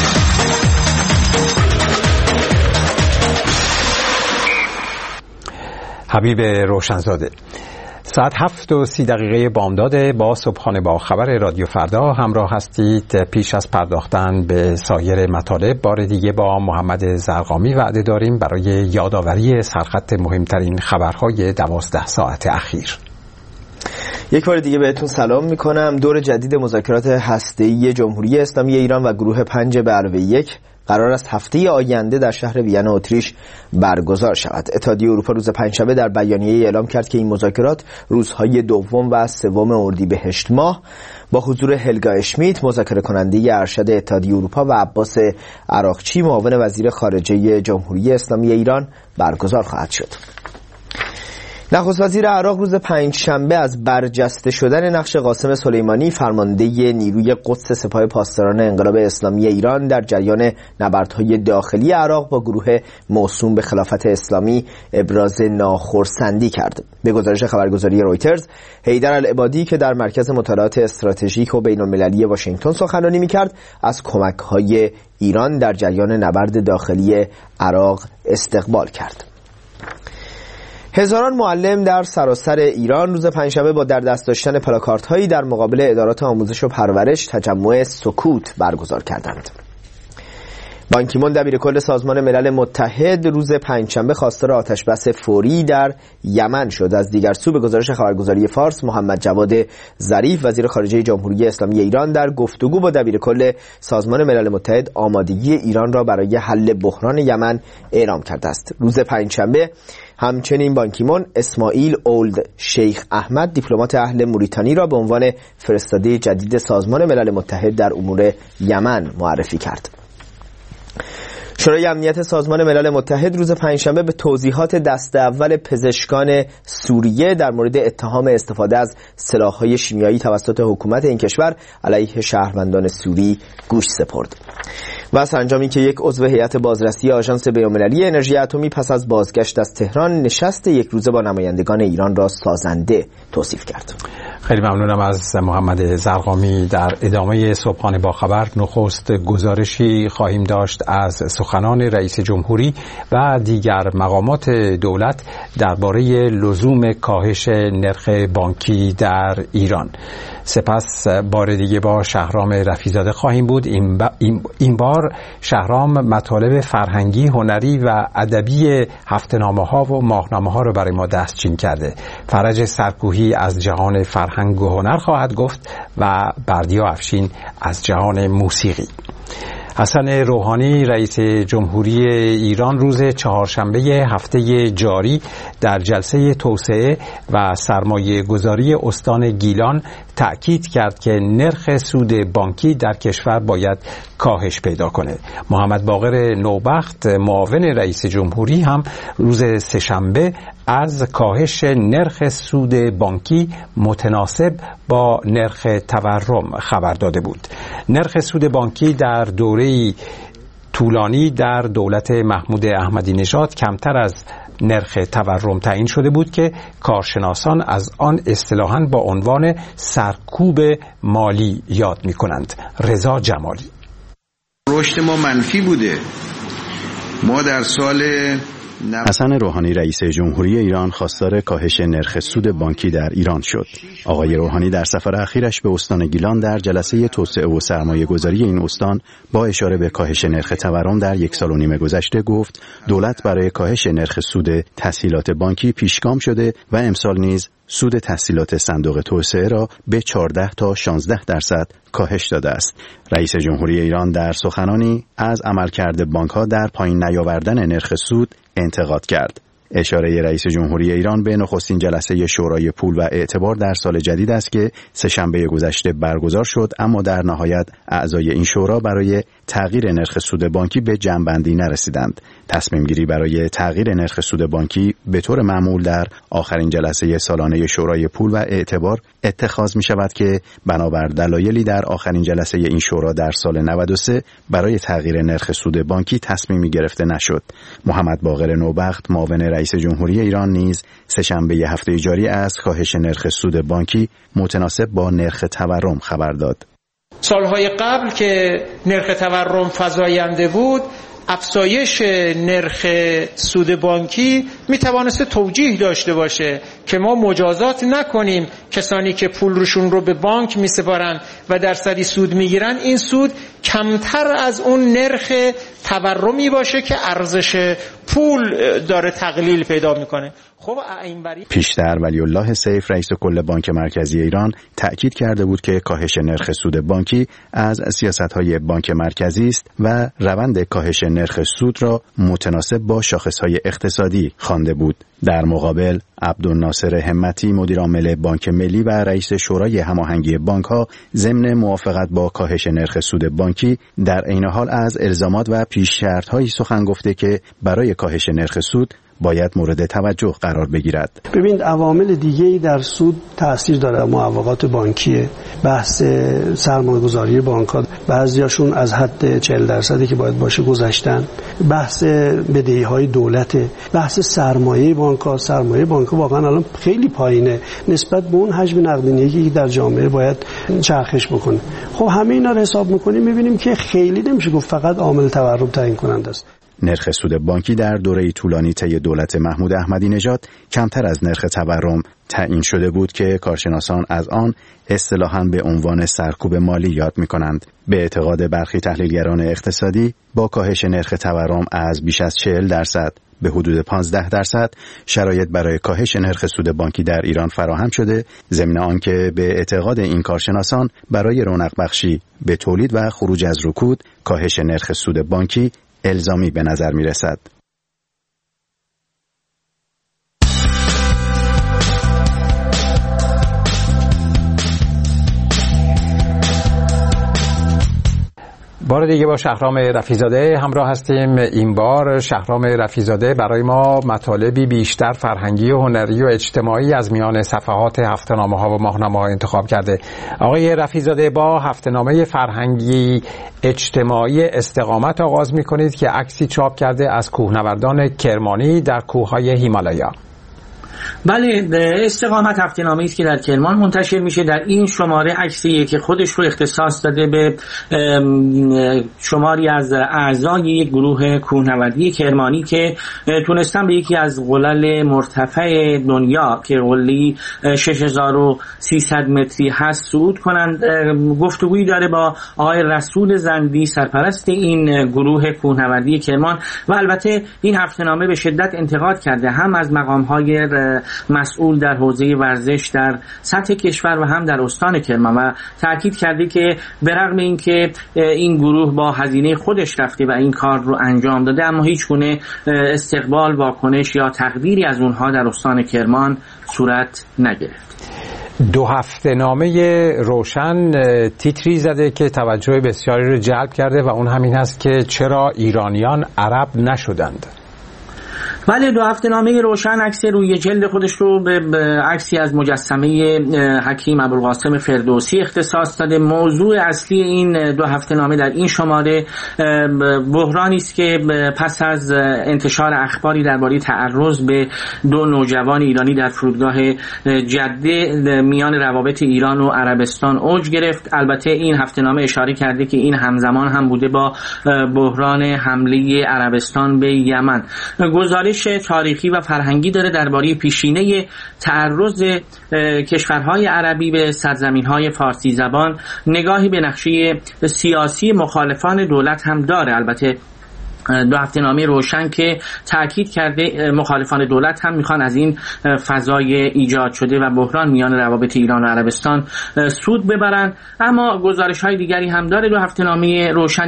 Speaker 2: حبیب روشنزاده. ساعت 7:30 بامداد با صبحانه با خبر رادیو فردا همراه هستید. پیش از پرداختن به سایر مطالب بار دیگه با محمد زرقامی وعده داریم برای یادآوری سرخط مهمترین خبرهای 12 ساعت اخیر.
Speaker 3: یک بار دیگه بهتون سلام میکنم. دور جدید مذاکرات هسته‌ای جمهوری اسلامی ایران و گروه 5+1 قرار است هفته آینده در شهر وین اتریش برگزار شود. اتحادیه اروپا روز پنجشنبه در بیانیه اعلام کرد که این مذاکرات روزهای 2 و 3 اردیبهشت ماه با حضور هلگا اشمیت، مذاکره کننده ارشد اتحادیه اروپا، و عباس عراقچی، معاون وزیر خارجه جمهوری اسلامی ایران برگزار خواهد شد. نخست وزیر عراق روز پنجشنبه از برجسته شدن نقش قاسم سلیمانی، فرمانده نیروی قدس سپاه پاسداران انقلاب اسلامی ایران، در جریان نبردهای داخلی عراق با گروه موسوم به خلافت اسلامی ابراز ناخرسندی کرد. به گزارش خبرگزاری رویترز، حیدر العبادی که در مرکز مطالعات استراتژیک و بین‌المللی واشنگتن سخنرانی می‌کرد، از کمک‌های ایران در جریان نبرد داخلی عراق استقبال کرد. هزاران معلم در سراسر ایران روز پنجشنبه با در دست داشتن پلاکاردهایی در مقابل ادارات آموزش و پرورش تجمع سکوت برگزار کردند. بان کی مون دبیرکل سازمان ملل متحد روز پنجشنبه خواستار آتش‌بس فوری در یمن شد. از دیگر سو، به گزارش خبرگزاری فارس، محمد جواد ظریف وزیر خارجه جمهوری اسلامی ایران در گفتگو با دبیرکل سازمان ملل متحد آمادگی ایران را برای حل بحران یمن اعلام کرده است. روز پنجشنبه همچنین بان کی مون اسماعیل اولد شیخ احمد، دیپلمات اهل موریتانی، را به عنوان فرستاده جدید سازمان ملل متحد در امور یمن معرفی کرد. شورای امنیت سازمان ملل متحد روز پنجشنبه به توضیحات دست اول پزشکان سوریه در مورد اتهام استفاده از سلاح‌های شیمیایی توسط حکومت این کشور علیه شهروندان سوری گوش سپرد. و سرانجامی که یک عضو هیئت بازرسی آژانس بین‌المللی انرژی اتمی پس از بازگشت از تهران نشست یک روزه با نمایندگان ایران را سازنده توصیف کرد.
Speaker 2: خیلی ممنونم از محمد زرقامی. در ادامه صبحانه با خبر نخست گزارشی خواهیم داشت از سخنان رئیس جمهوری و دیگر مقامات دولت درباره لزوم کاهش نرخ بانکی در ایران. سپس بار دیگه با شهرام رفیزاده خواهیم بود. این بار شهرام مطالب فرهنگی، هنری و ادبی هفته‌نامه‌ها و ماهنامه‌ها رو برای ما دستچین کرده. فرج سرکوهی از جهان فرهنگ و هنر خواهد گفت و بردیا افشین از جهان موسیقی. حسن روحانی رئیس جمهوری ایران روز چهارشنبه هفته جاری در جلسه توسعه و سرمایه گذاری استان گیلان تأکید کرد که نرخ سود بانکی در کشور باید کاهش پیدا کنه. محمد باقر نوبخت معاون رئیس جمهوری هم روز سه‌شنبه از کاهش نرخ سود بانکی متناسب با نرخ تورم خبر داده بود. نرخ سود بانکی در دوره طولانی در دولت محمود احمدی نژاد کمتر از نرخ تورم تعیین شده بود که کارشناسان از آن اصطلاحاً با عنوان سرکوب مالی یاد می کنند. رضا جمالی:
Speaker 18: رشد ما منفی بوده. ما در سال
Speaker 19: حسن روحانی رئیس جمهوری ایران خواستار کاهش نرخ سود بانکی در ایران شد. آقای روحانی در سفر اخیرش به استان گیلان در جلسه توسعه و سرمایه گذاری این استان با اشاره به کاهش نرخ تورم در 1.5 سال گذشته گفت دولت برای کاهش نرخ سود تسهیلات بانکی پیشگام شده و امسال نیز سود تسهیلات صندوق توسعه را به 14 تا 16% کاهش داده است. رئیس جمهوری ایران در سخنانی از عملکرد بانک‌ها در پایین نیاوردن نرخ سود انتقاد کرد. اشاره رئیس جمهوری ایران به نخستین جلسه شورای پول و اعتبار در سال جدید است که سه‌شنبه گذشته برگزار شد، اما در نهایت اعضای این شورا برای تغییر نرخ سود بانکی به جمع‌بندی نرسیدند. تصمیم گیری برای تغییر نرخ سود بانکی به طور معمول در آخرین جلسه سالانه شورای پول و اعتبار اتخاذ می شود که بنابر دلایلی در آخرین جلسه این شورا در سال 93 برای تغییر نرخ سود بانکی تصمیمی گرفته نشد. محمد باقر نوبخت معاون رئیس رئیس جمهوری ایران نیز سه‌شنبه هفته جاری از کاهش نرخ سود بانکی متناسب با نرخ تورم خبر داد.
Speaker 20: سالهای قبل که نرخ تورم فزاینده بود، افزایش نرخ سود بانکی می توانست توجیه داشته باشه که ما مجازات نکنیم کسانی که پول روشون رو به بانک می سپارن و درصدی سود می گیرن، این سود کمتر از اون نرخ تورمی باشه که ارزش پول داره تقلیل پیدا میکنه. خب
Speaker 19: پیشتر ولی الله سیف رئیس کل بانک مرکزی ایران تأکید کرده بود که کاهش نرخ سود بانکی از سیاست‌های بانک مرکزی است و روند کاهش نرخ سود را متناسب با شاخص‌های اقتصادی خوانده بود. در مقابل عبدالناصر همتی مدیر عامل بانک ملی و رئیس شورای هماهنگی بانک‌ها ضمن موافقت با کاهش نرخ سود بانکی در عین حال از الزامات و پیش شرط‌هایی سخن گفته که برای کاهش نرخ سود باید مورد توجه قرار بگیرد.
Speaker 21: ببینید عوامل دیگه‌ای در سود تاثیر داره. معوقات بانکیه، بحث سرمایه‌گذاری بانک‌ها، بعضیاشون از حد 40% که باید باشه گذشتن، بحث بدهی‌های دولت، بحث سرمایه بانک‌ها. سرمایه بانک‌ها واقعا الان خیلی پایینه نسبت به اون حجم نقدینگی که در جامعه باید چرخش بکنه. خب همه اینا رو حساب می‌کنیم می‌بینیم که خیلی نمیشه گفت فقط عامل تورم تعیین کننده است.
Speaker 19: نرخ سود بانکی در دوره طولانی طی دولت محمود احمدی نژاد کمتر از نرخ تورم تعیین شده بود که کارشناسان از آن اصطلاحاً به عنوان سرکوب مالی یاد می‌کنند. به اعتقاد برخی تحلیلگران اقتصادی با کاهش نرخ تورم از بیش از 40% به حدود 15% شرایط برای کاهش نرخ سود بانکی در ایران فراهم شده، ضمن آنکه به اعتقاد این کارشناسان برای رونق بخشی به تولید و خروج از رکود کاهش نرخ سود بانکی الزامی به نظر می رسد.
Speaker 2: بار دیگه با شهرام رفیع‌زاده همراه هستیم. این بار شهرام رفیع‌زاده برای ما مطالبی بیشتر فرهنگی و هنری و اجتماعی از میان صفحات هفته‌نامه‌ها و ماهنامه‌ها انتخاب کرده. آقای رفیع‌زاده با هفته‌نامه فرهنگی اجتماعی استقامت آغاز می‌کنید که عکسی چاپ کرده از کوهنوردان کرمانی در کوه‌های هیمالایا.
Speaker 6: بله، استقامت هفته‌نامه‌ای است که در کرمان منتشر میشه. در این شماره عکسیه که خودش رو اختصاص داده به شماری از اعضای یک گروه کوهنوردی کرمانی که تونستن به یکی از قلل مرتفع دنیا که قله 6300 متری هست صعود کنند. گفتگویی داره با آقای رسول زندی، سرپرست این گروه کوهنوردی کرمان، و البته این هفته‌نامه به شدت انتقاد کرده هم از مقام‌های مسئول در حوزه ورزش در سطح کشور و هم در استان کرمان، و تاکید کرده که به رغم اینکه این گروه با هزینه خودش رفته و این کار رو انجام داده، اما هیچ گونه استقبال، واکنش یا تقدیری از اونها در استان کرمان صورت نگرفت.
Speaker 2: دو هفته‌نامه روشن تیتری زده که توجه بسیاری رو جلب کرده و اون همین هست که چرا ایرانیان عرب نشدند.
Speaker 6: بله، دو هفته‌نامه روشن عکس روی جلد خودش رو به عکسی از مجسمه حکیم ابوالقاسم فردوسی اختصاص داده. موضوع اصلی این دو هفته‌نامه در این شماره بحرانی است که پس از انتشار اخباری درباره تعرض به دو نوجوان ایرانی در فرودگاه جده میان روابط ایران و عربستان اوج گرفت. البته این هفته‌نامه اشاره کرده که این همزمان هم بوده با بحران حمله عربستان به یمن. گزارش تاریخی و فرهنگی داره درباره پیشینه تعرض کشورهای عربی به سرزمین‌های فارسی زبان. نگاهی به نقشه سیاسی مخالفان دولت هم داره. البته دو هفته‌نامه روشن که تاکید کرده مخالفان دولت هم میخوان از این فضای ایجاد شده و بحران میان روابط ایران و عربستان سود ببرن. اما گزارش‌های دیگری هم داره دو هفته‌نامه روشن.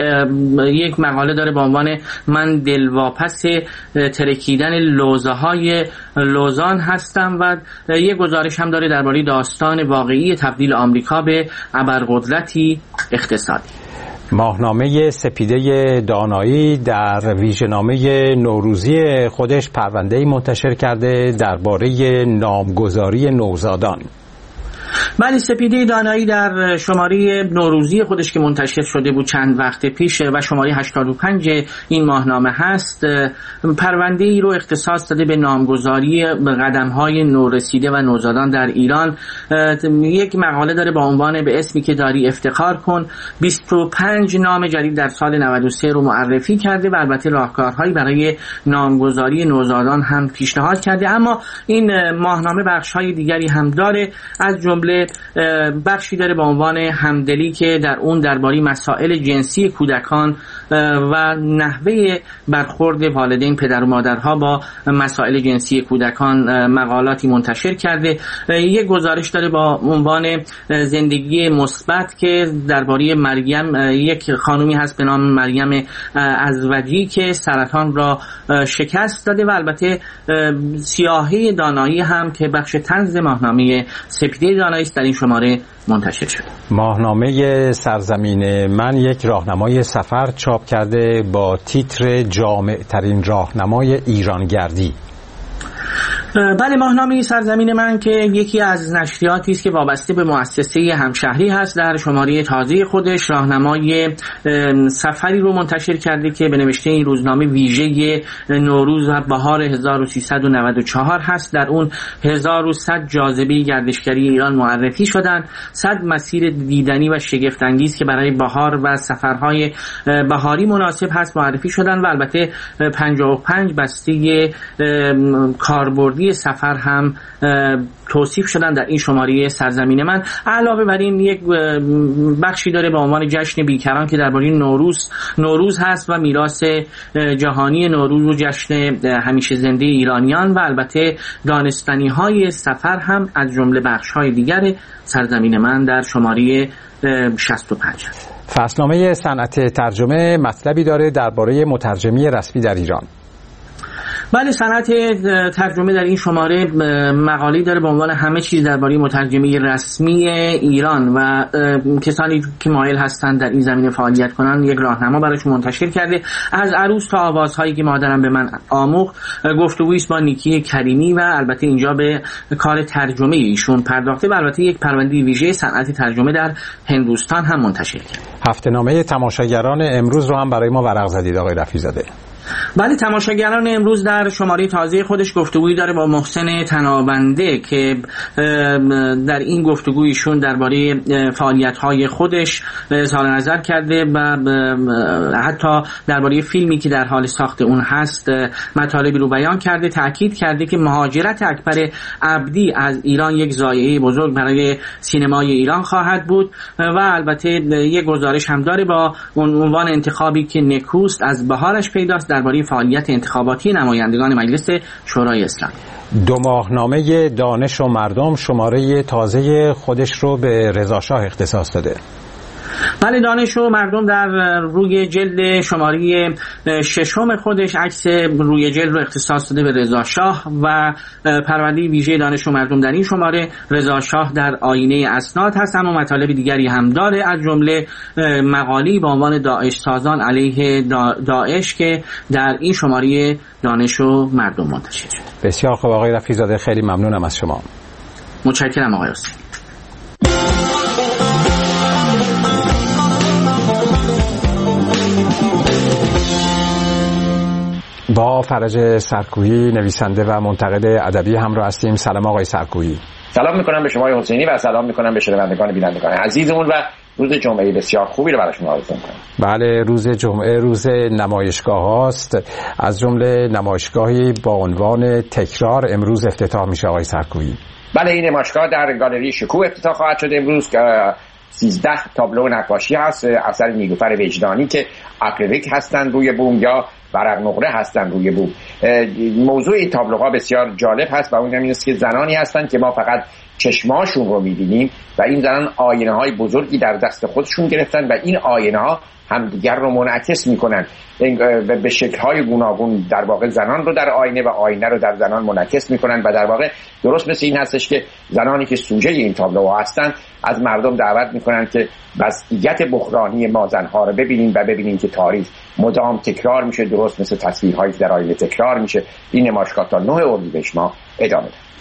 Speaker 6: یک مقاله داره با عنوان من دلواپس ترکیدن لوزه‌های لوزان هستم، و یک گزارش هم داره درباره داستان واقعی تبدیل آمریکا به ابرقدرتی اقتصادی.
Speaker 2: ماهنامه سپیده دانایی در ویژه‌نامه نوروزی خودش پرونده‌ای منتشر کرده درباره نامگذاری نوزادان.
Speaker 6: بله، سپیده دانایی در شماره نوروزی خودش که منتشر شده بود چند وقت پیش و شماره 85 این ماهنامه هست، پرونده ای رو اختصاص داده به نامگذاری قدم‌های نورسیده و نوزادان در ایران. یک مقاله داره با عنوان به اسمی که داری افتخار کن. 25 نام جدید در سال 93 رو معرفی کرده و البته راهکارهایی برای نامگذاری نوزادان هم پیشنهاد کرده. اما این ماهنامه بخش‌های دیگری هم داره، از جمله بخشی داره با عنوان همدلی که در اون درباره مسائل جنسی کودکان و نحوه برخورد والدین پدر و مادرها با مسائل جنسی کودکان مقالاتی منتشر کرده. یک گزارش داره با عنوان زندگی مثبت که درباره مریم، یک خانومی هست به نام مریم ازودی که سرطان را شکست داده و البته سیاهه دانایی هم که بخش طنز ماهنامه سپیده دانایی در این شماره منتشر شد.
Speaker 2: ماهنامه سرزمین من یک راهنمای سفر چاپ کرده با تیتر جامع ترین راهنمای ایرانگردی.
Speaker 6: بله، ماهنامه سرزمین من که یکی از نشریاتی است که وابسته به مؤسسه همشهری هست، در شماره تازه خودش راهنمای سفری رو منتشر کرده که به نوشته این روزنامه ویژه نوروز و بهار 1394 هست. در اون 1100 جاذبه گردشگری ایران معرفی شدن، 100 مسیر دیدنی و شگفت انگیز که برای بهار و سفرهای بهاری مناسب هست معرفی شدن و البته 55 بسته کاربردی سفر هم توصیف شدن در این شماره سرزمین من. علاوه بر این یک بخشی داره به عنوان جشن بیکران که درباره نوروز هست و میراث جهانی نوروز و جشن همیشه زنده ایرانیان و البته دانستنی های سفر هم از جمله بخش های دیگر سرزمین من در شماره 65.
Speaker 2: فصلنامه صنعت ترجمه مطلبی داره درباره مترجمی رسمی در ایران.
Speaker 6: بله، صنعت ترجمه در این شماره مقاله داره به عنوان همه چیز درباره مترجمی رسمی ایران و کسانی که مایل هستند در این زمینه فعالیت کنند یک راهنما براشون منتشر کرده. از عروس تا آوازهایی که مادرم به من آموخت، گفتگویی است با نیکی کریمی و البته اینجا به کار ترجمه ایشون پرداخته و البته یک پرونده ویژه صنعت ترجمه در هندوستان هم منتشر کرده.
Speaker 2: هفته‌نامه تماشاگران امروز رو هم برای ما ورق زدید آقای رفیع‌زاده.
Speaker 6: بله، تماشاگران امروز در شماره تازه خودش گفتگویی داره با محسن تنابنده که در این گفتگویشون درباره فعالیت‌های خودش اظهار نظر کرده و حتی درباره فیلمی که در حال ساخت اون هست مطالبی رو بیان کرده. تأکید کرده که مهاجرت اکبر عبدی از ایران یک ضایعه بزرگ برای سینمای ایران خواهد بود و البته یک گزارش هم داره با عنوان انتخابی که نکوست از بهارش پیداست درباره فعالیت انتخاباتی نمایندگان مجلس شورای اسلامی.
Speaker 2: دو ماهنامه دانش و مردم شماره تازه خودش رو به رضا شاه اختصاص داده.
Speaker 6: بله، دانش و مردم در روی جلد شماره 6 خودش عکس روی جلد رو اختصاص داده به رضا شاه و پرونده ویژه دانش و مردم در این شماره رضا شاه در آینه اسناد هست. اما مطالب دیگری هم داره، از جمله مقالی با عنوان داعش سازان علیه داعش که در این شماره دانش و مردم منتشر شده.
Speaker 2: بسیار خوب آقای رفیع‌زاده، خیلی ممنونم از شما.
Speaker 6: متشکرم آقای حسین.
Speaker 2: با فرج سرکویی نویسنده و منتقد ادبی همراه هستیم. سلام آقای سرکویی.
Speaker 9: سلام میکنم به شما حسینی و سلام میکنم به شنوندگان بینندگان عزیزمون و روز جمعه بسیار خوبی رو براشون آرزو میکنم.
Speaker 2: بله، روز جمعه روز نمایشگاه هاست، از جمله نمایشگاهی با عنوان تکرار امروز افتتاح میشه آقای سرکویی.
Speaker 9: بله، این نمایشگاه در گالری شکوه افتتاح خواهد شد امروز که 13 تابلو نقاشی هست اثر نیلوفر وجدانی که اکریلیک هستن روی بوم یا ورق نقره هستن روی بوم. موضوع این تابلوها بسیار جالب هست و اون هم است که زنانی هستن که ما فقط چشماشون رو می‌بینیم و این زنان آینه‌های بزرگی در دست خودشون گرفتن و این آینه‌ها همدیگر رو منعکس میکنن به شکل‌های گوناگون. در واقع زنان رو در آینه و آینه رو در زنان منعکس میکنن و در واقع درست مثل این هستش که زنانی که سوژه این تابلوها هستن از مردم دعوت میکنن که وضعیت بحرانی ما زنها رو ببینیم و ببینیم که تاریخ مدام تکرار میشه، درست مثل تصویرهایی که در آینه تکرار میشه. این نمایشگاه تا 9 اردیبهشت ما ادامه داره.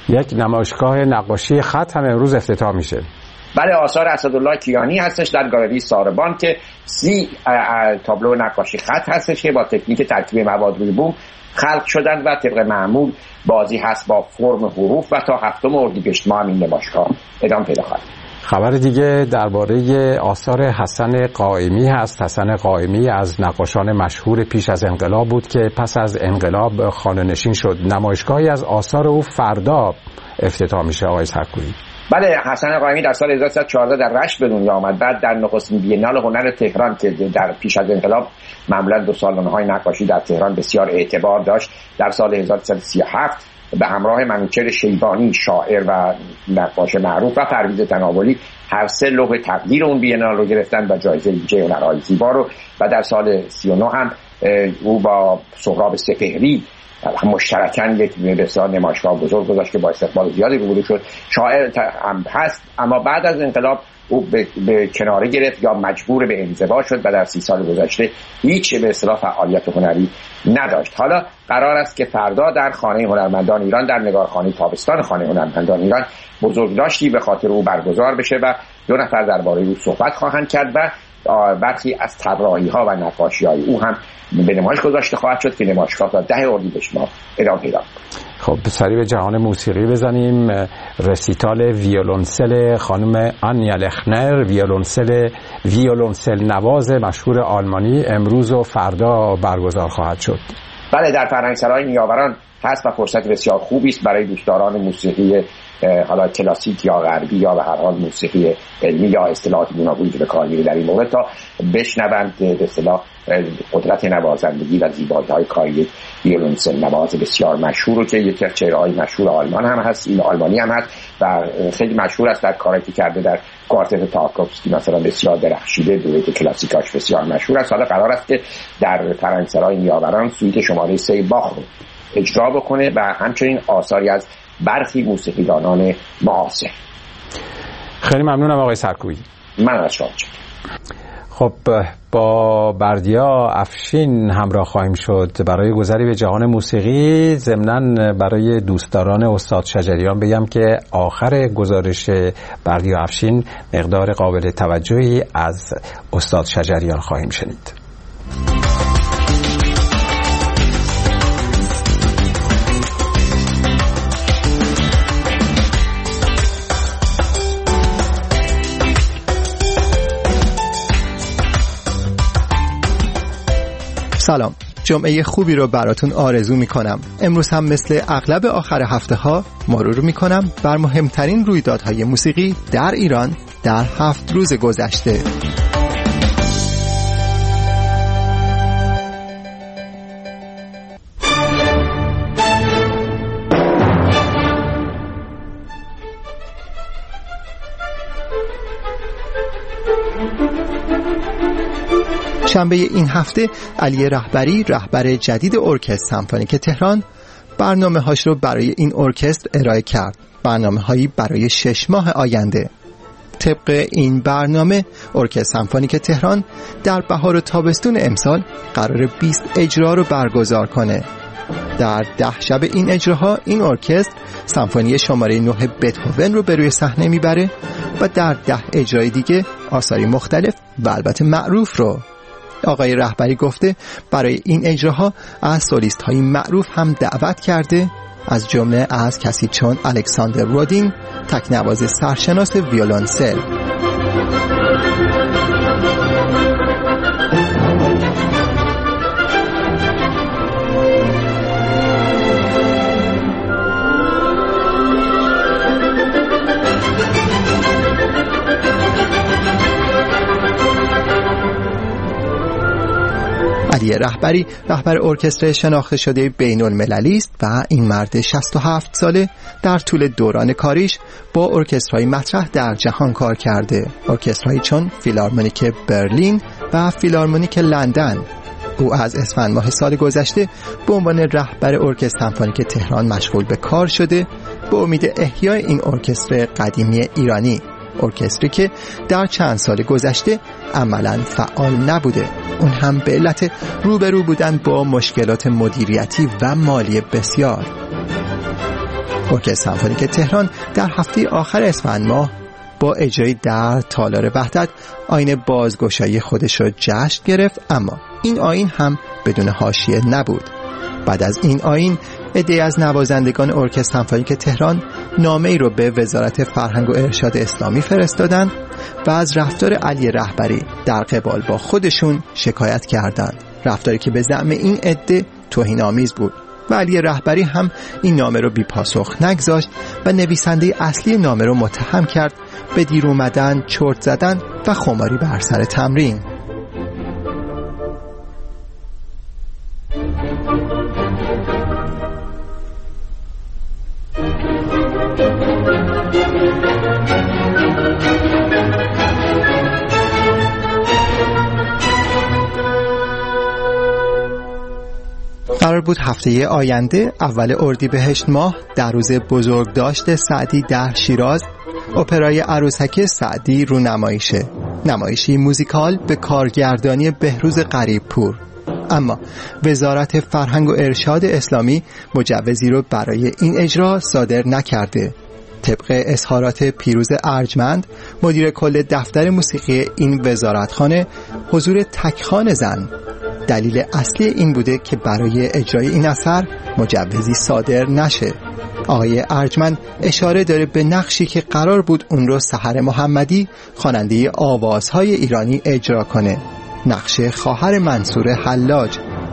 Speaker 2: یک نمایشگاه نقاشی خط هم امروز افتتاح میشه.
Speaker 4: بله، آثار اسدالله کیانی هستش در گالری ساربان که 30 تابلو نقاشی خط هستش که با تکنیک ترکیب مواد روی بوم خلق شدن و طبق معمول بازی هست با فرم حروف و تا 7 اردیبهشت ماه این نمایشگاه ادامه پیدا خواهد.
Speaker 2: خبر دیگه درباره آثار حسن قائمی هست. حسن قائمی از نقاشان مشهور پیش از انقلاب بود که پس از انقلاب خانه‌نشین شد. نمایشگاهی از آثار او فردا افتتاح میشه. آقای سرکویی.
Speaker 4: بله، حسن قائمی در سال 1314 در رشت به دنیا آمد. بعد در نخستین بینال هنر تهران که در پیش از انقلاب معمولا 2 سالن‌های نقاشی در تهران بسیار اعتبار داشت، در سال 1337 به همراه منوچهر شیبانی شاعر و نقاش معروف و پرویز تناولی هر 3 لوح تقدیر اون بینال رو گرفتن و جایزه ویژه هنرهای زیبا رو، و در سال 39 هم او با سهراب سپهری مشترکاً یک بسیار نمایشگاه بزرگ گذاشت که با استقبال زیادی روبرو شد. شاعر هم هست، اما بعد از انقلاب او به کناره گرفت یا مجبور به انزوا شد و در 30 سال گذشته هیچ به اصطلاح فعالیت هنری نداشت. حالا قرار است که فردا در خانه هنرمندان ایران، در نگارخانه تابستان خانه هنرمندان ایران، بزرگداشتی به خاطر او برگزار بشه و 2 نفر درباره او صحبت خواهند کرد و برخی از طراحی‌ها و نقاشی‌های او هم به نمایش گذاشته خواهد شد که نمایشگاه تا 10 اردیبهشت ماه ادامه پیدا.
Speaker 2: خب سری به جهان موسیقی بزنیم. رسیتال ویولنسل خانم آنیا لخنر، ویولنسل نواز مشهور آلمانی، امروز و فردا برگزار خواهد شد.
Speaker 4: بله، در فرهنگسرای نیاوران هست و فرصت بسیار خوبی است برای دوستداران موسیقی حالا کلاسیک یا غربی یا به هر حال موسیقی علمی یا اصطلاحات گوناگونی که به کار میره در این مورد تا بشنوند به اصطلاح قدرت نوازندگی و زیبایی‌های کاری ویولنسل نواز بسیار مشهور که یکی از چهره‌های مشهور آلمان هم هست، این آلمانی هم هست و خیلی مشهور است در کاری که کرده در کوارتت تاکوفسکی مثلا بسیار درخشیده، دویت کلاسیکاش بسیار مشهور است. حالا قرار است که در فرهنگسرای نیاوران سویت شماره 3 باخ رو اجرا بکنه و همچنین آثاری از برخی موسیقیدانان معاصر.
Speaker 2: خیلی ممنونم آقای سرکویی.
Speaker 4: من از شما.
Speaker 2: خب با بردیا افشین همراه خواهیم شد برای گذری به جهان موسیقی. ضمناً برای دوستداران استاد شجریان بگم که آخر گزارش بردیا افشین مقدار قابل توجهی از استاد شجریان خواهیم شنید.
Speaker 22: سلام، جمعه خوبی رو براتون آرزو میکنم. امروز هم مثل اغلب آخر هفته ها مرور میکنم بر مهمترین رویدادهای موسیقی در ایران در 7 روز گذشته. شنبه این هفته علی رهبری، رهبر جدید ارکستر سمفونیک تهران، برنامه‌هاش رو برای این ارکستر ارائه کرد. برنامه‌هایی برای 6 ماه آینده. طبق این برنامه ارکستر سمفونیک تهران در بهار و تابستون امسال قرار 20 اجرا رو برگزار کنه. در 10 شب این اجراها این ارکستر سمفونی شماره 9 بتهوون رو به روی صحنه میبره و در 10 اجرای دیگه آثاری مختلف و البته معروف رو. آقای رهبری گفته برای این اجراها از سولیست های معروف هم دعوت کرده، از جمله از کسی چون الکساندر رودین، تکنواز سرشناس ویولنسل. علی رهبری رهبر ارکستر شناخته شده بین المللی است و این مرد 67 ساله در طول دوران کاریش با ارکسترهای مطرح در جهان کار کرده، ارکسترهایی چون فیلارمونیک برلین و فیلارمونیک لندن. او از اسفند ماه سال گذشته به عنوان رهبر ارکستر سمفونیک تهران مشغول به کار شده به امید احیای این ارکستر قدیمی ایرانی، ارکستری که در چند سال گذشته عملاً فعال نبوده، اون هم به علت روبرو بودن با مشکلات مدیریتی و مالی بسیار. ارکستر سمفونیک تهران در هفته آخر اسفند ماه با اجرای در تالار وحدت آیین بازگشایی خودش را جشن گرفت، اما این آیین هم بدون حاشیه نبود. بعد از این آیین عده‌ای از نوازندگان ارکستر سمفونیک تهران نامه‌ای رو به وزارت فرهنگ و ارشاد اسلامی فرستادند و از رفتار علی رهبری در قبال با خودشون شکایت کردند، رفتاری که به زعم این عده توهین‌آمیز بود و علی رهبری هم این نامه رو بی پاسخ نگذاشت و نویسنده اصلی نامه رو متهم کرد به دیر اومدن، چرت زدن و خماری بر سر تمرین. قرار بود هفته آینده اول اردیبهشت ماه در روز بزرگداشت سعدی در شیراز اپرای عروسک سعدی رونمایی شه، نمایشی موزیکال به کارگردانی بهروز غریبپور. اما وزارت فرهنگ و ارشاد اسلامی مجوزی رو برای این اجرا صادر نکرده. طبق اظهارات پیروز ارجمند مدیر کل دفتر موسیقی این وزارتخانه، حضور تکخوان زن دلیل اصلی این بوده که برای اجرای این اثر مجوزی صادر نشه. آقای ارجمند اشاره داره به نقشی که قرار بود اون رو سحر محمدی خواننده آوازهای ایرانی اجرا کنه، نقش خواهر منصور حلاج.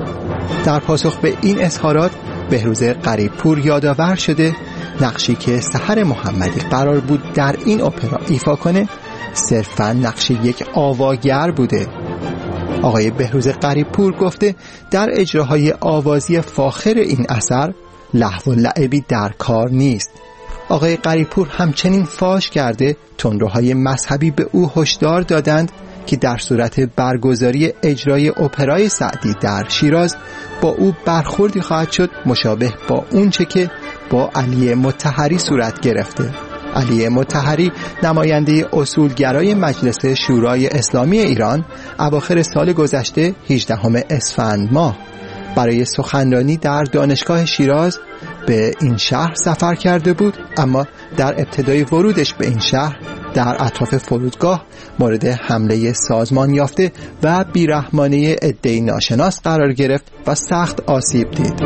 Speaker 22: در پاسخ به این اظهارات بهروز غریبپور یادآور شده نقشی که سحر محمدی قرار بود در این اپرا ایفا کنه صرفاً نقش یک آواگر بوده. آقای بهروز غریبپور گفته در اجراهای آوازی فاخر این اثر لهو و لعبی در کار نیست. آقای غریبپور همچنین فاش کرده تندروهای مذهبی به او هشدار دادند که در صورت برگزاری اجرای اپرای سعدی در شیراز با او برخوردی خواهد شد مشابه با اونچه که با علی مطهری صورت گرفته. علی مطهری نماینده اصولگرای مجلس شورای اسلامی ایران اواخر سال گذشته 18 اسفند ماه برای سخنرانی در دانشگاه شیراز به این شهر سفر کرده بود، اما در ابتدای ورودش به این شهر در اطراف فرودگاه مورد حمله سازمان یافته و بیرحمانه عده‌ای ناشناس قرار گرفت و سخت آسیب دید.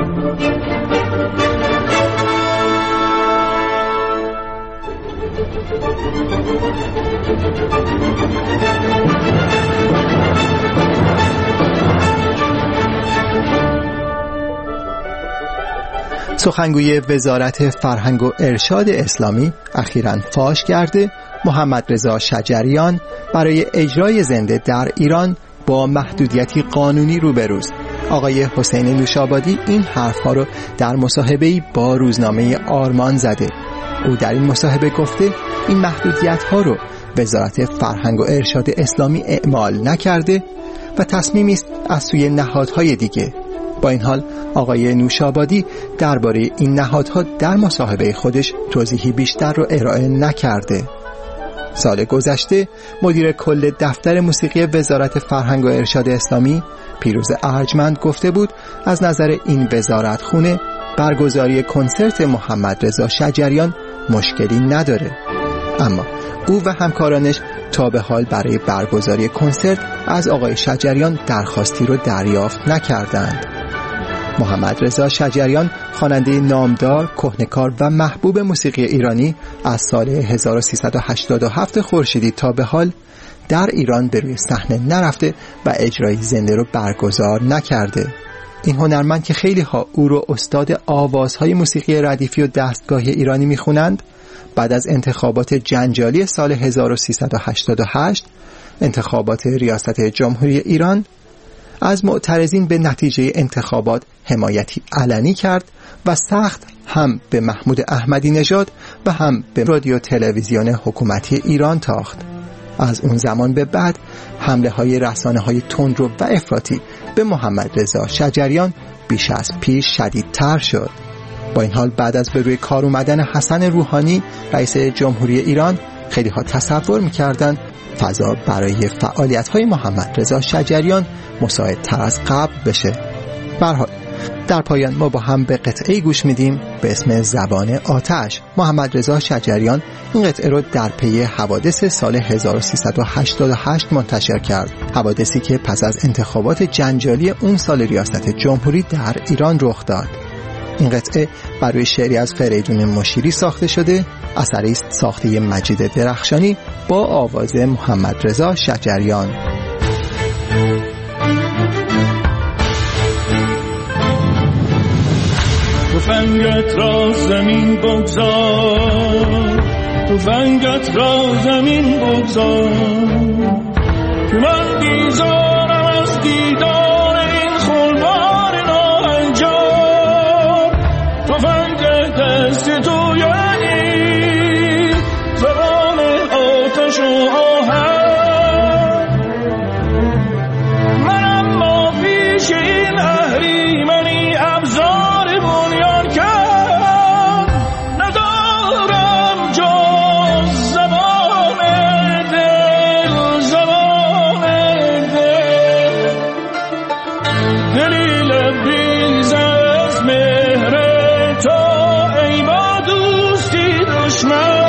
Speaker 22: سخنگوی وزارت فرهنگ و ارشاد اسلامی اخیراً فاش کرده محمد رضا شجریان برای اجرای زنده در ایران با محدودیتی قانونی روبروست. آقای حسین نوشابادی این حرفها رو در مصاحبه‌ای با روزنامه آرمان زده. او در این مصاحبه گفته این محدودیت‌ها رو وزارت فرهنگ و ارشاد اسلامی اعمال نکرده و تصمیمی است از سوی نهادهای دیگه. با این حال آقای نوشابادی درباره این نهادها در مصاحبه خودش توضیحی بیشتر رو ارائه نکرده. سال گذشته مدیر کل دفتر موسیقی وزارت فرهنگ و ارشاد اسلامی پیروز ارجمند گفته بود از نظر این وزارتخونه برگزاری کنسرت محمد رضا شجریان مشکلی نداره، اما او و همکارانش تا به حال برای برگزاری کنسرت از آقای شجریان درخواستی رو دریافت نکردند. محمد رضا شجریان خواننده نامدار، کهنه‌کار و محبوب موسیقی ایرانی از سال 1387 خورشیدی تا به حال در ایران به روی صحنه نرفته و اجرای زنده رو برگزار نکرده. این هنرمند که خیلی ها او رو استاد آوازهای موسیقی ردیفی و دستگاهی ایرانی میخونند، بعد از انتخابات جنجالی سال 1388 انتخابات ریاست جمهوری ایران از معترضین به نتیجه انتخابات حمایتی علنی کرد و سخت هم به محمود احمدی نژاد و هم به رادیو تلویزیون حکومتی ایران تاخت. از اون زمان به بعد حمله های رسانه های تندرو و افراطی به محمد رضا شجریان بیش از پیش شدیدتر شد. با این حال بعد از به روی کار اومدن حسن روحانی رئیس جمهوری ایران خیلی ها تصور می‌کردند فضا برای فعالیت‌های محمد رضا شجریان مساعدتر از قبل بشه. به هر حال در پایان ما با هم به قطعه گوش میدیم به اسم زبان آتش. محمد رضا شجریان این قطعه رو در پی حوادث سال 1388 منتشر کرد، حوادثی که پس از انتخابات جنجالی اون سال ریاست جمهوری در ایران رخ داد. این قطعه برای شعری از فریدون مشیری ساخته شده، اثری است ساخته مجید درخشانی با آواز محمد رضا شجریان.
Speaker 1: تفنگت را زمین بگذار، تفنگت را زمین بگذار، که من بیزارم از دیدار این خلوار ناهنجار. تفنگ دست تو یعنی زبان آتش و آهن، من اما پیش این اهریمنی ابزار بنیان کرد، ندارم جز زبان دل، زبان دل، دلی لبریز از مهر تو ای با دوستی دشمن.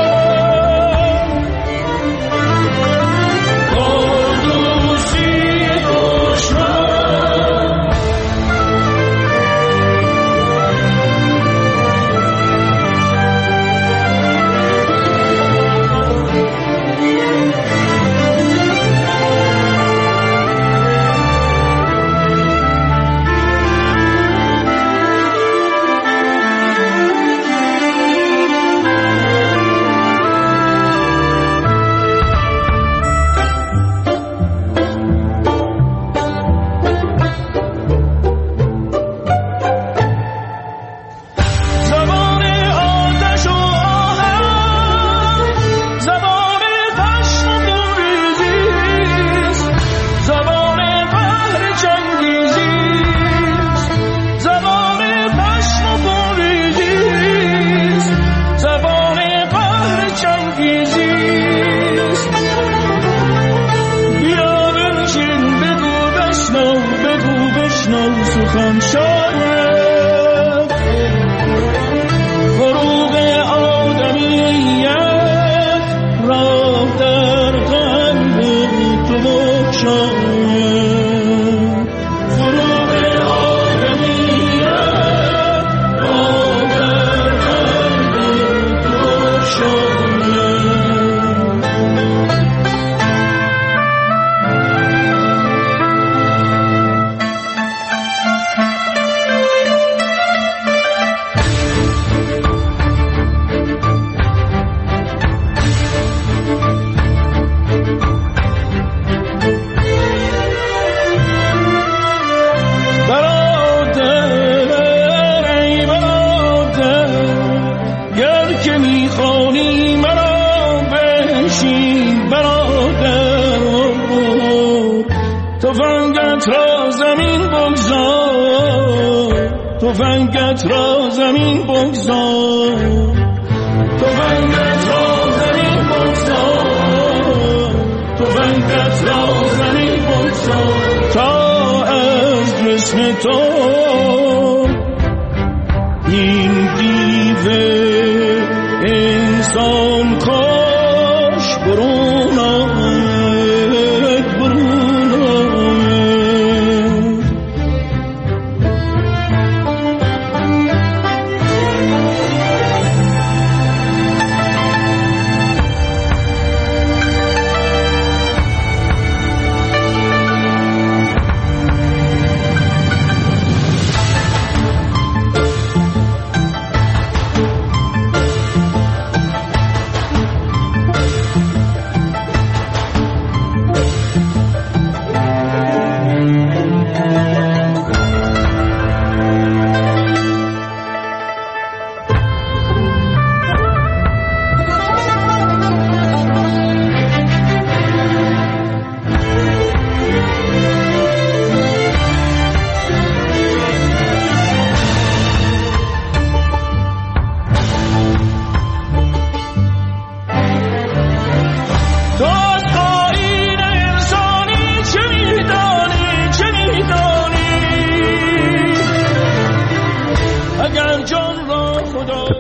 Speaker 1: تفنگت را زمین بگذار، تفنگت را زمین بگذار، تفنگت را زمین بگذار، تا از جسم تو این دیو انسان کاش برون آید، برون آید.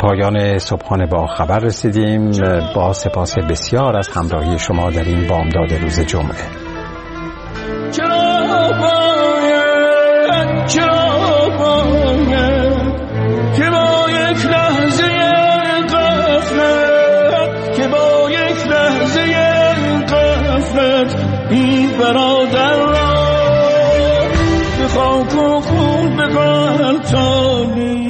Speaker 2: پایان صبحانه با خبر رسیدیم. با سپاس بسیار از همراهی شما در این بامداد روز جمعه.
Speaker 1: چرا باید که با یک لحظه غفلت این برادر را به خاک و خون به قلب تانی